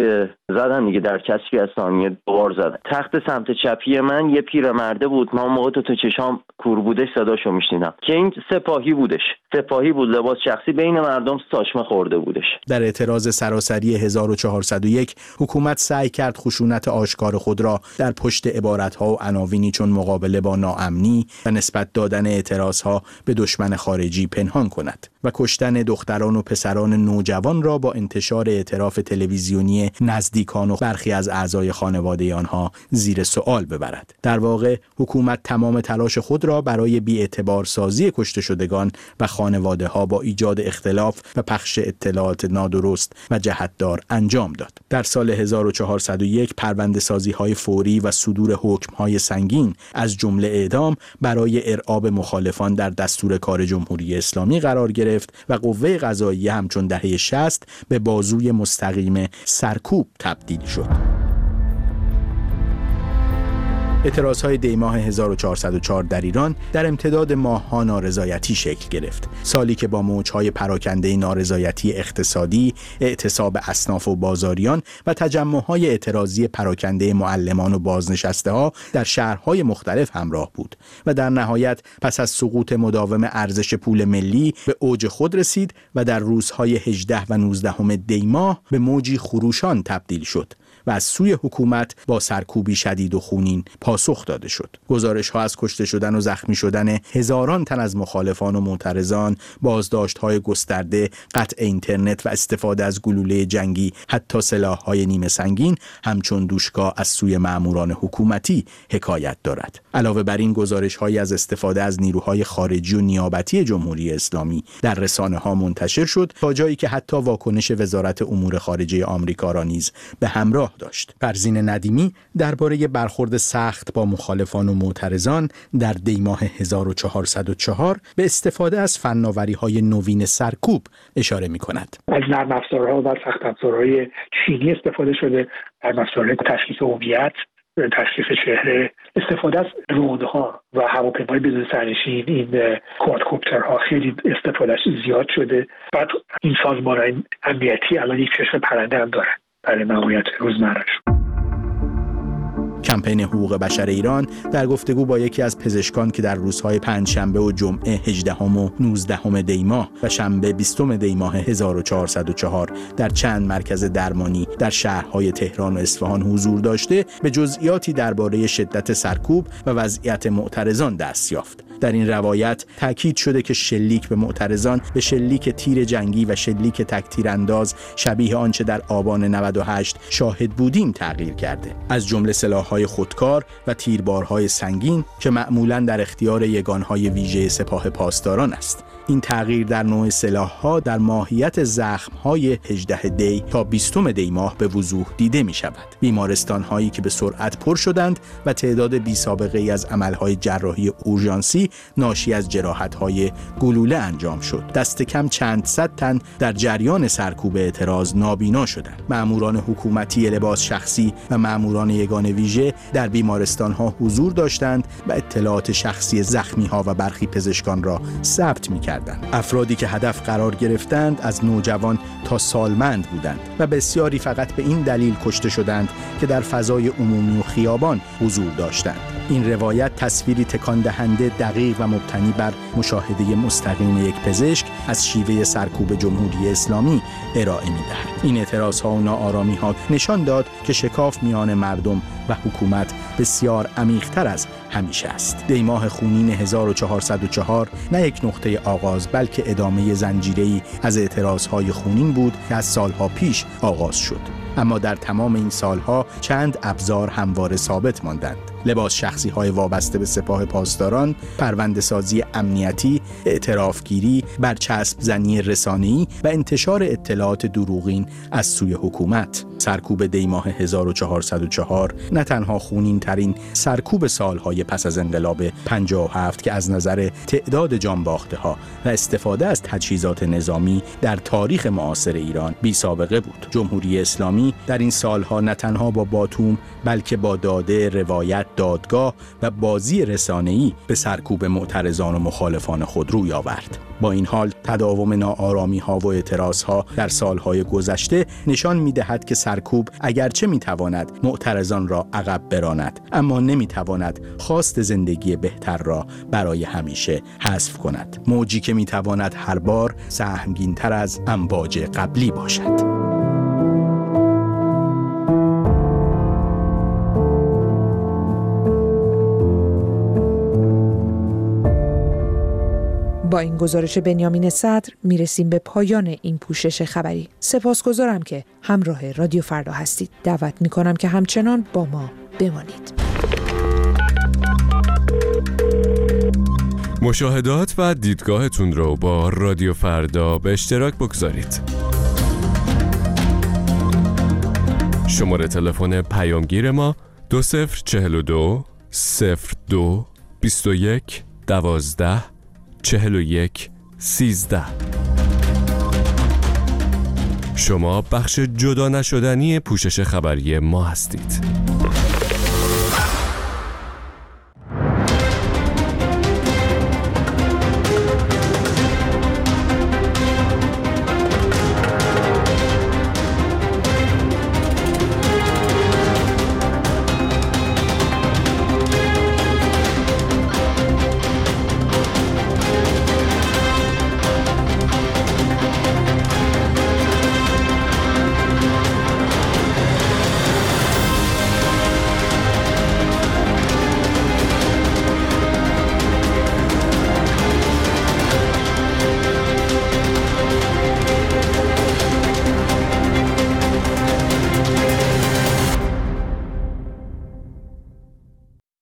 زدن دیگه، در کسری از ثانیه بار زدن. تخت سمت چپی من یه پیرمرده بود، من موقع تو چشام کور بودش صداشو میشنیدم که این سپاهی بود، لباس شخصی بین مردم ساشمه خورده بودش. در اعتراض سراسری 1401 حکومت سعی کرد خشونت آشکار خود را در پشت عبارت‌ها و عناوینی چون مقابله با ناامنی و نسبت دادن اعتراضها به دشمن خارجی پنهان کند و کشتن دختران و پسران نوجوان را با انتشار اعتراف تلویزیونی نزدیکان و برخی از اعضای خانواده آنها زیر سوال ببرد. در واقع حکومت تمام تلاش خود را برای بی‌اعتبار سازی کشته شدگان و خانواده ها با ایجاد اختلاف و پخش اطلاعات نادرست و جهتدار انجام داد. در سال 1401 پرونده سازی های فوری و صدور حکم های سنگین از جمله اعدام برای ارعاب مخالفان در دستور کار جمهوری اسلامی قرار گرفت و قوه قضاییه همچون دهه 60 به بازوی مستقیم سرکوب تبدیل شد. اعتراضهای دی‌ماه 1404 در ایران در امتداد ماه‌ها نارضایتی شکل گرفت. سالی که با موج‌های پراکنده نارضایتی اقتصادی، اعتصاب اصناف و بازاریان و تجمع‌های اعتراضی پراکنده معلمان و بازنشسته‌ها در شهرهای مختلف همراه بود و در نهایت پس از سقوط مداوم ارزش پول ملی به اوج خود رسید و در روزهای 18 و 19 دی‌ماه به موجی خروشان تبدیل شد و از سوی حکومت با سرکوبی شدید و خونین پاسخ داده شد. گزارش‌ها از کشته شدن و زخمی شدن هزاران تن از مخالفان و معترضان، بازداشت‌های گسترده، قطع اینترنت و استفاده از گلوله جنگی، حتی سلاح‌های نیمه سنگین همچون دوشکا از سوی مأموران حکومتی حکایت دارد. علاوه بر این گزارش‌هایی از استفاده از نیروهای خارجی و نیابتی جمهوری اسلامی در رسانه‌ها منتشر شد تا جایی که حتی واکنش وزارت امور خارجه آمریکا را نیز به همراه داشت. پروین ندیمی درباره برخورد سخت با مخالفان و معترضان در دی‌ماه 1404 به استفاده از فناوری‌های نوین سرکوب اشاره می‌کند. از نرم افزارها و سخت افزارهای چینی استفاده شده، نرم افزارهای تشخیص هویت، تشخیص چهره، استفاده از درون‌ها و هواپیمای بدون سرنشین، این کوادکوپترها خیلی استفادهش زیاد شده. بعد این سازمان‌های امنیتی الان یک چشم پرنده هم دارن برای ماموریت روزمره‌اش. کمپین حقوق بشر ایران در گفتگو با یکی از پزشکان که در روزهای پنجشنبه و جمعه 18 و 19 دی‌ماه و شنبه 20 دی‌ماه 1404 در چند مرکز درمانی در شهرهای تهران و اصفهان حضور داشته، به جزئیاتی درباره شدت سرکوب و وضعیت معترضان دست یافت. در این روایت تاکید شده که شلیک به معترضان به شلیک تیر جنگی و شلیک تک‌تیرانداز شبیه آنچه در آبان 98 شاهد بودیم تغییر کرده. از جمله سلاح‌های خودکار و تیربارهای سنگین که معمولاً در اختیار یگانهای ویژه سپاه پاسداران است. این تغییر در نوع سلاح‌ها در ماهیت زخم‌های 18 دی تا 20 دی ماه به وضوح دیده می‌شود. بیمارستان‌هایی که به سرعت پر شدند و تعداد بی‌سابقه‌ای از عمل‌های جراحی اورژانسی ناشی از جراحت‌های گلوله انجام شد. دست کم چند صد تن در جریان سرکوب اعتراض نابینا شدند. مأموران حکومتی لباس شخصی و مأموران یگان ویژه در بیمارستان‌ها حضور داشتند و اطلاعات شخصی زخمی‌ها و برخی پزشکان را ثبت می‌کردند. افرادی که هدف قرار گرفتند از نوجوان تا سالمند بودند و بسیاری فقط به این دلیل کشته شدند که در فضای عمومی و خیابان حضور داشتند. این روایت تصویری تکان دهنده دقیق و مبتنی بر مشاهده مستقیم یک پزشک از شیوه سرکوب جمهوری اسلامی ارائه می‌دهد. این اعتراض‌ها و ناآرامی‌ها نشان داد که شکاف میان مردم و حکومت بسیار عمیق‌تر از همیشه است. دی‌ماه خونین 1404 نه یک نقطه آغاز بلکه ادامه زنجیره‌ای از اعتراض‌های خونین بود که از سالها پیش آغاز شد. اما در تمام این سالها چند ابزار همواره ثابت ماندند. لباس شخصی‌های وابسته به سپاه پاسداران، پرونده‌سازی امنیتی، اعترافگیری، برچسب زنی رسانه‌ای و انتشار اطلاعات دروغین از سوی حکومت. سرکوب دی‌ماه 1404 نه تنها خونین‌ترین سرکوب سالهای پس از انقلاب 57 که از نظر تعداد جانباخته‌ها و استفاده از تجهیزات نظامی در تاریخ معاصر ایران بی‌سابقه بود. جمهوری اسلامی در این سالها نه تنها با باتوم بلکه با داده، روایت، دادگاه و بازی رسانه‌ای به سرکوب معترضان و مخالفان خود روی آورد. با این حال تداوم ناآرامی‌ها و اعتراضها در سالهای گذشته نشان می‌دهد که سرکوب اگرچه می‌تواند معترضان را عقب براند، اما نمی‌تواند خواست زندگی بهتر را برای همیشه حذف کند. موجی که می‌تواند هر بار سهمگین‌تر از امواج قبلی باشد. با این گزارش بنیامین صدر میرسیم به پایان این پوشش خبری. سپاسگزارم که همراه رادیو فردا هستید. دعوت میکنم که همچنان با ما بمانید. مشاهدات و دیدگاهتون رو با رادیو فردا به اشتراک بگذارید. شماره تلفن پیامگیر ما 2042 02 21 12 41 13. شما بخش جدا نشدنی پوشش خبری ما هستید.